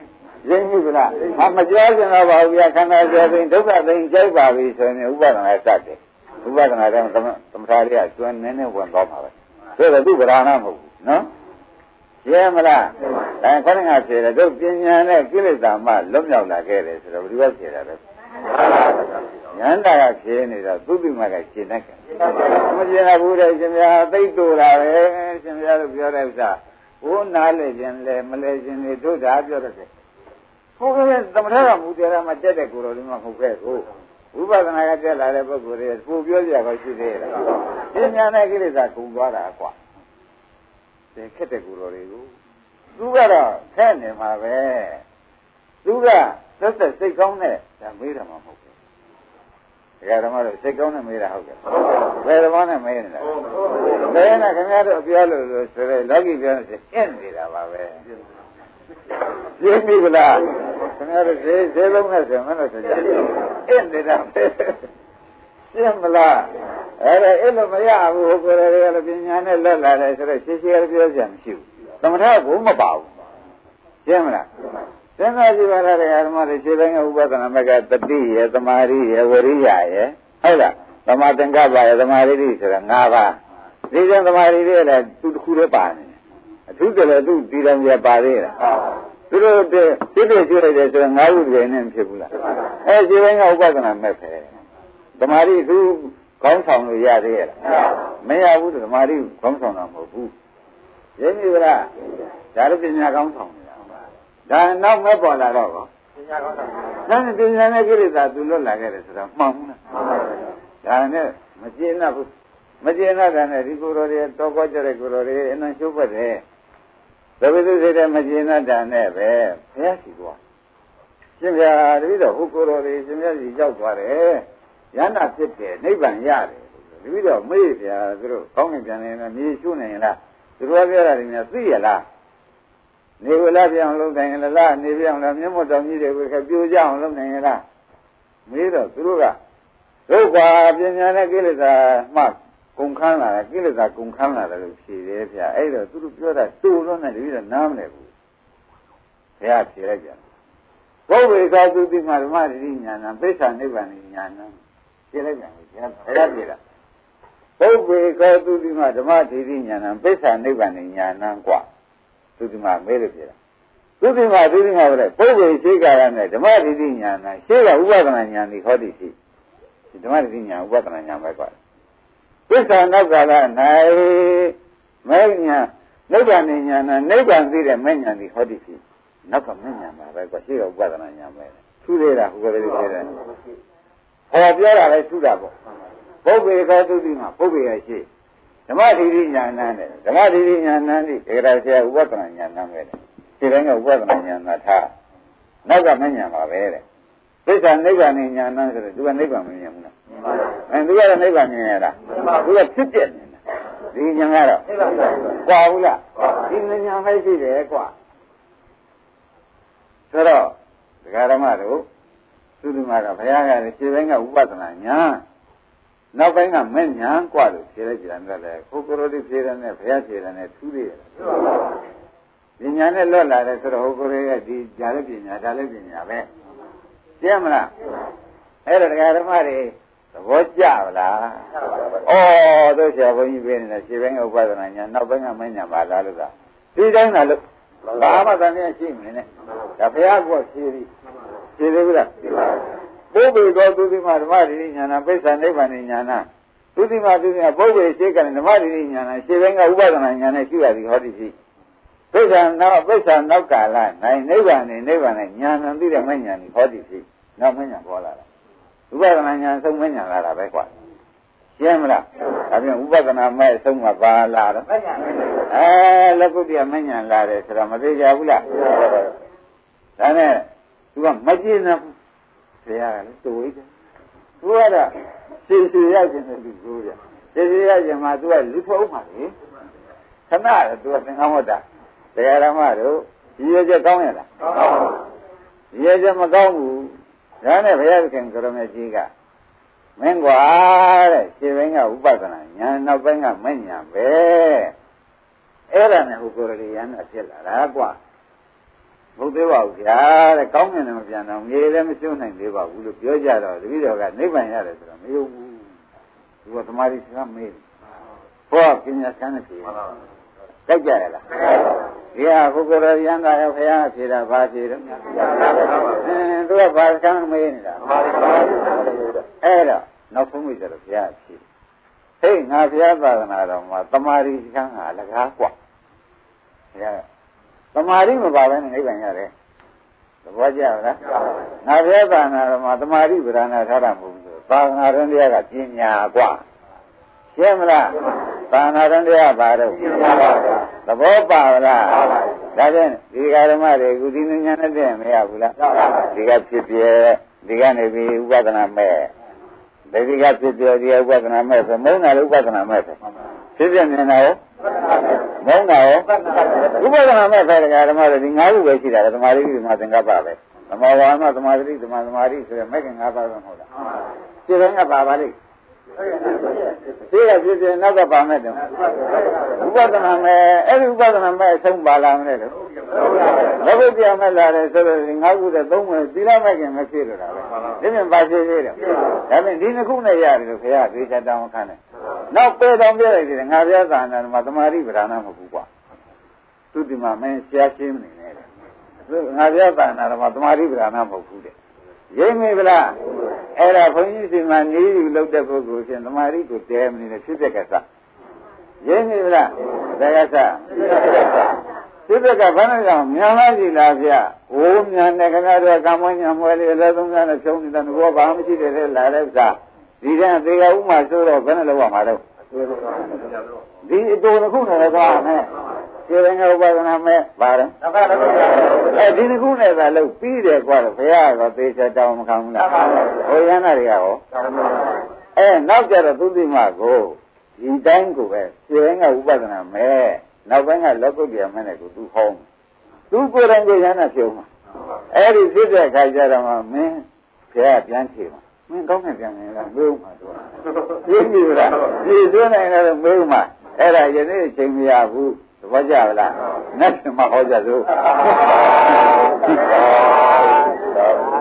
ရင်းပြီလားမပြောချင်တော့ပါဘူးဗျာခန္ဓာကျော်သိဒုက္ခသိကြိုက်ပါပြီဆိုရင်ဥပဒနာစတယ်ဥပဒနာတော့သမထလေးကကျွမ်းနေနေဝင်သွားမှာပဲဆိုတော့သူ့ဗราဏမဟုတ်ဘူးနော်ရဲမလားခဏငါဖြေတယ်တို့ပညာနဲ့ကိလေသာမှလွတ်မြောက်လာခဲ့တယ်ဆိုတော့ဘယ်လိုပဲဖြေတာလဲဉာဏ်တာကဖြေနေတော့သူ့ပြမကရှင်းတတ်တယ်မရှင်းဘူးတဲ့ရှင်ဗျာသိတူတာပဲရှင်ဗျာတို့ပြောတဲ့ဥစ္စာဘိုးနားလေခြင်းလေမလဲခြင်းတွေတို့ဒါပြောတတ်တယ်ဟုတ်ကဲ့သမထကမူတရားမှာတက်တဲ့ကိုယ်တော်ဒီမှာမဟုတ်ခဲ့ဘူးဝိပဿနာကတက်လာတဲ့ပုဂ္ဂိုလ်တွေပူပြောကြတော့ရှိသေးတယ်ပညာနဲ့ကိလေသာကုန်သွားတာကွာဒီခက်တဲ့ကိုယ်တော်တွေကိုသူကတော့ခက်နေမှာပဲသူကသက်သက်စိတ်ကောင်းတဲ့ဒါမေးတယ်မှာမဟုတ်ဘူးဒကာဓမ္မတို့စိတ်ကောင်းနဲ့မေးတာဟုတ်ကဲ့ဘယ်ဓမ္မနဲ့မေးနေတာဘယ်နဲ့ခင်ဗျားတို့ပြောလို့ဆိုရဲလောကီပြောလို့အင်းနေတာပါပဲရှင်းပြီလားခင်ဗျားတို့ဈေးလုံးနဲ့ဆိုမလို့ဆိုကြအင်းနေတာပဲရှင်းမလားအဲ့လိုမရဘူးဟိုကိုယ်တွေကလည်းပညာနဲ့လက်လာတယ်ဆိုတော့ရှင်းရှင်းပြောကြမရှိဘူးသမထကမပါဘူးရှင်းမလားသင်္ခါကြည့်ပါလားဓမ္မတွေခြေပိုင်းကဥပဒနာမကတတိယသမာဓိယဝရိယယဟုတ်လားသမာသင်္ကပ္ပယသမာဓိဆိုတာ၅ပါးဒီကျန်သမာဓိတွေလည်းသူတစ်ခုတည်းပါနေတယ်အထူးတလည်းသူဒီတော်ကြီးပါသေးတယ်သူတို့ပြည့်ပြည့်ကျွလိုက်တယ်ဆိုတော့၅ခုတည်းနဲ့မဖြစ်ဘူးလားခြေပိုင်းကဥပဒနာမဲ့ပဲသမာဓိသူခေါင်းဆောင်လို့ရသေးရဲ့လားမရဘူးသမာဓိခေါင်းဆောင်တာမဟုတ်ဘူးရင်းပြီလားဒါလည်းပညာခေါင်းဆောင်ဒါနောက်မဲ့ပေါ်လာတော့ကောပညာကောင်းတာဒါနဲ့ပညာနဲ့ကိလေသာသူလွတ်လာခဲ့တယ်ဆိုတော့မှန်ဘူးလားဒါနဲ့မကျေနပ်ဘူးမကျေနပ်တာနဲ့ဒီကိုယ်တော်တွေတောကောကြတဲ့ကိုယ်တော်တွေအနံ့ရှုပ်ပတ်တယ်သဘိသုစိတ်တဲ့မကျေနပ်တာနဲ့ပဲဘုရားရှိသွားရှင်ဗျာတပည့်တော်ဟိုကိုယ်တော်တွေရှင်ဗျာကြီးရောက်သွားတယ်ယန္တာဖြစ်တယ်နိဗ္ဗာန်ရတယ်တပည့်တော်မေ့ဗျာသူတို့ကောင်းနေပြန်နေတယ်မြေရှုနေရင်လားသူတို့ပြောတာတွေများသိရလားနေဝလာပြောင်းလုံးနိုင်ရလားနေပြောင်းလားမျက်မှောက်တောင်ကြီးတွေကိုပြိုကြအောင်လုပ်နိုင်ရလားမေးတော့သူတို့ကဒုက္ခပညာနဲ့ကိလေသာမှကုန်ခန်းလာတယ်ကိလေသာကုန်ခန်းလာတယ်လို့ဖြေတယ်ဗျာအဲ့တော့သူတို့ပြောတာတူတော့နဲ့တပည့်တော့နားမလဲဘူးဘုရားဖြေလိုက်ကြတယ်ဘုဗေသာသူတိမဓမ္မတိဉာဏံပိဿာနိဗ္ဗာန်ဉာဏံဖြေလိုက်ကြတယ်ဘုရားဖြေတာဘုဗေသာသူတိမဓမ္မတိဉာဏံပိဿာနိဗ္ဗာန်ဉာဏံกว่าသူဒီမှာမဲလို့ပြောတာသူဒီမှာပဲပုဂ္ဂိုလ်ရှိကြရမယ်ဓမ္မတိတိညာဏရှိကဥပဒနာညာဒီဟောတိရှိဓမ္မတိတိညာဥပဒနာညာပဲကွာသစ္စာနောက်ကာလ၌မဲညာနိဗ္ဗာန်ညာဏနိဗ္ဗာန်သိတဲ့မဲညာဒီဟောတိရှိနောက်ကမဲညာမှာပဲကွာရှိကဥပဒနာညာပဲထူးသေးတာဟိုကလေးပြောတယ်ဟောပြောတာလည်းထူးတာပေါ့ပုဂ္ဂိုလ်ကသူဒီမှာပုဂ္ဂိုလ်ရရှိဓမ္မတိတိညာဏနဲ့ဓမ္မတိတိညာဏဒီဒေဂရဆရာဥပဒနာညာဏပဲတဲ့ဒီတိုင်းကဥပဒနာညာဏထားနောက်ကမညာပါပဲတဲ့သစ္စာနိဗ္ဗာန်ညာဏဆိုတော့သူကနိဗ္ဗာန်မမြင်ဘူးလားသူကတော့နိဗ္ဗာန်မြင်ရတာသူကဖြစ်ပြနေတာဒီညာကတော့ကွာဘူးလားဒီညာပဲရှိတယ်ကွာဆိုတော့ဒကာဓမ္မတို့သူဒီမှာကဘုရားကလည်းခြေပိုင်းကဥပဒနာညာနောက်ပိုင်းကမဲ့ညာกว่าလို့ဖြေလိုက်ကြတယ်လည်းကိုကိုရိုတိဖြေတယ်နဲ့ဘုရားဖြေတယ်နဲ့ထူးသေးတယ်ပညာနဲ့လွတ်လာတယ်ဆိုတော့ဟိုကိုရိုကဒီဂျာလည်းပညာဒါလည်းပညာပဲသိရမလားအဲ့တော့တရားဓမ္မတွေသဘောကျပါလားဩတို့ဆရာဘုန်းကြီးပြောနေတာခြေပိုင်းကဥပဒနာညာနောက်ပိုင်းကမဲ့ညာပါလားလို့ကဒီတိုင်းသာလို့ဘာမှတန်မြတ်ရှိမနေနဲ့ဒါဘုရားကဖြေပြီးဖြေသေးဘူးလားပုဗ္ဗေသောသူတိမဓမ္မတိဉာဏပိဿာနိဗ္ဗာန်ဉာဏသူတိမပုဗ္ဗေရှိကဓမ္မတိဉာဏရှေ့ပိုင်းကဥပဒနာဉာဏနဲ့ရှိရသည်ဟောတိရှိပိဿာနောက်ကာလ၌နိဗ္ဗာန်ဉာဏ်သိတဲ့မဉာဏ်ဟောတိရှိနောက်မဉာဏ်ပေါ်လာတာဥပဒနာဉာဏ်ဆုံးမဉာဏ်လာတာပဲကွာရှင်းမလားဒါပြန်ဥပဒနာမဲ့ဆုံးမှာပါလာတော့လက်ကုတ္တရမဉာဏ်လာတယ်ဆိုတော့မသိကြဘူးလားဒါနဲ့သူကမကြည့်နဲ့ဆရာကလည်းတူဝိတယ်သူကတော့စီရခြင်းနဲ့လူကိုရစီရခြင်းမှာသူကလူထုတ်မှလေခဏတော့သူကသင်္ကန်းဝတ်တာတရားဓမ္မတို့ရည်ရွယ်ချက်ကောင်းရလားကောင်းပါဘူးရည်ရွယ်ချက်မကောင်းဘူးဒါနဲ့ဘုရားခင်ကရမကြီးကမင်းကွာတဲ့ခြေပိုင်းကဥပဒနာညာနောက်ပိုင်းကမညာပဲအဲ့ဒါနဲ့ဟိုကိုယ်ရည်ရန်ဖြစ်လာတာကွာဘုသေးပါဘူးဗျာတဲ့ကောင်းမြင်တယ်မပြန်တော့မြေလည်းမကျွတ်နိုင်သေးပါဘူးလို့ပြောကြတော့တပည့်တော်ကနိဗ္ဗာန်ရတယ်ဆိုတော့မယုံဘူးသူကသမာဓိစကားမေးတယ်ဘောပညာစမ်းနေပြီကြိုက်ကြရလားဒီဟာဘုက္ခရယန္တာရောဘုရားဖြေတာဘာဖြေတော့သူကဘာစမ်းမေးနေတာအဲ့တော့နောက်ဆုံးမိကြတော့ဘုရားဖြေဟေးငါဘုရားသာသနာတော်မှာသမာဓိစမ်းဟာလကားกว่าဘုရားသမာဓိမပါဘဲနဲ့နိဗ္ဗာန်ရတယ်သဘောကျလားငါဘုရားသာသနာတော်မှာသမာဓိဗရဏထားတာမဟုတ်ဘူးသာသနာတော်တရားကပညာกว่าရှင်းမလားသာသနာတော်တရားပါတော့သဘောပါလားဒါဖြင့်ဒီဃာရမတွေကိုဒီဉာဏ်နဲ့တည်းမရဘူးလားဒီကဖြစ်ပြဒီကနေပြီးဥပဒနာမဲ့ဒီကဖြစ်ပြဒီဥပဒနာမဲ့ဆိုမုန်းတာလည်းဥပဒနာမဲ့ဆိုဖြစ်ပြမြင်တာရောမုန်းတာရောဥပဒနာမဲ့ပဲဃာရမတွေဒီ၅ခုပဲရှိတာသမာဓိဒီမှာသင်္ကပ္ပပဲသမောဝါမသမာဓိသမာဓိဆိုရမဲ့က၅ပါးပဲမဟုတ်လားခြေတိုင်းကပါပါလိမ့်ဒီကဖြစ်ပြနောက်ကပါမဲ့တယ်ဥပဒနာမဲ့အဲ့ဒီဥပဒနာမဲ့အဆုံးပါလာမလဲလို့ဘုရားမဲ့လာတယ်ဆိုတော့ဒီ၅ခုနဲ့သုံးမယ်သီလမဲ့ခင်မဖြစ်လို့တာပဲဒီပြင်ပါဖြစ်သေးတယ်ဒါဖြင့်ဒီနှစ်ခုနဲ့ရတယ်လို့ခရသေချာတောင်းခံတယ်နောက်ပေတော်ပြလိုက်တယ်ငါပြသာနာမှာသမာဓိဗราဏမဟုတ်ဘူးကွာသူဒီမှာမင်းဆရာရှင်းနေတယ်ငါပြသာနာမှာသမာဓိဗราဏမဟုတ်ဘူးတဲ့ရိပ်မိဗလားအဲ့ဒါဘုန်းကြီးစီမှာနေယူလောက်တဲ့ပုဂ္ဂိုလ်ချင်းသမာဓိကိုတဲမနေနဲ့ဖြစ်တဲ့ကစားရိပ်မိဗလားတရားစားဖြစ်တဲ့ကဘာနဲ့ကြောင့်မြန်လာကြည့်လားဗျ။အိုးမြန်တဲ့ခင်ဗျားတို့ကံမွေးညာမွေးလေးလည်းသုံးများနဲ့ဖြုံးနေတဲ့ဘောဘာမှမရှိတဲ့လေလာတဲ့ဥစ္စာဒီကသေကဥမှာဆိုတော့ဘယ်နဲ့လောက်ရမှာတော့ဒီအတူတစ်ခုနဲ့လည်းသွားမယ်ခြေရင်ကဥပဒနာမဲ့ပါတော့အဲဒီတစ်ခုနဲ့သာလို့ပြီးတယ်ကွာတော့ဘုရားကသေချာတောင်းမခံဘူးလားဟိုရဟန္တာတွေကရောနောက်ကြတော့သုတိမကိုဒီတိုင်းကိုပဲခြေရင်ကဥပဒနာမဲ့နောက်ပိုင်းကလောကုတ္တရာမနဲ့ကိုသူဟောင်းသူကိုယ်တိုင်ကိုရဟန္တာဖြုံးမှာအဲ့ဒီဖြစ်တဲ့အခါကျတော့မင်းဘုရားပြန်ဖြေမှာမင်းကောင်းနဲ့ပြန်နေလားမေးဦးမှာသူကသိပြီလားဒီသွင်းနိုင်တော့မေးဦးမှာအဲ့ဒါယနေ့ချိန်မရဘူးသဘောကျလားနတ်ရှင်မဟောကြစို့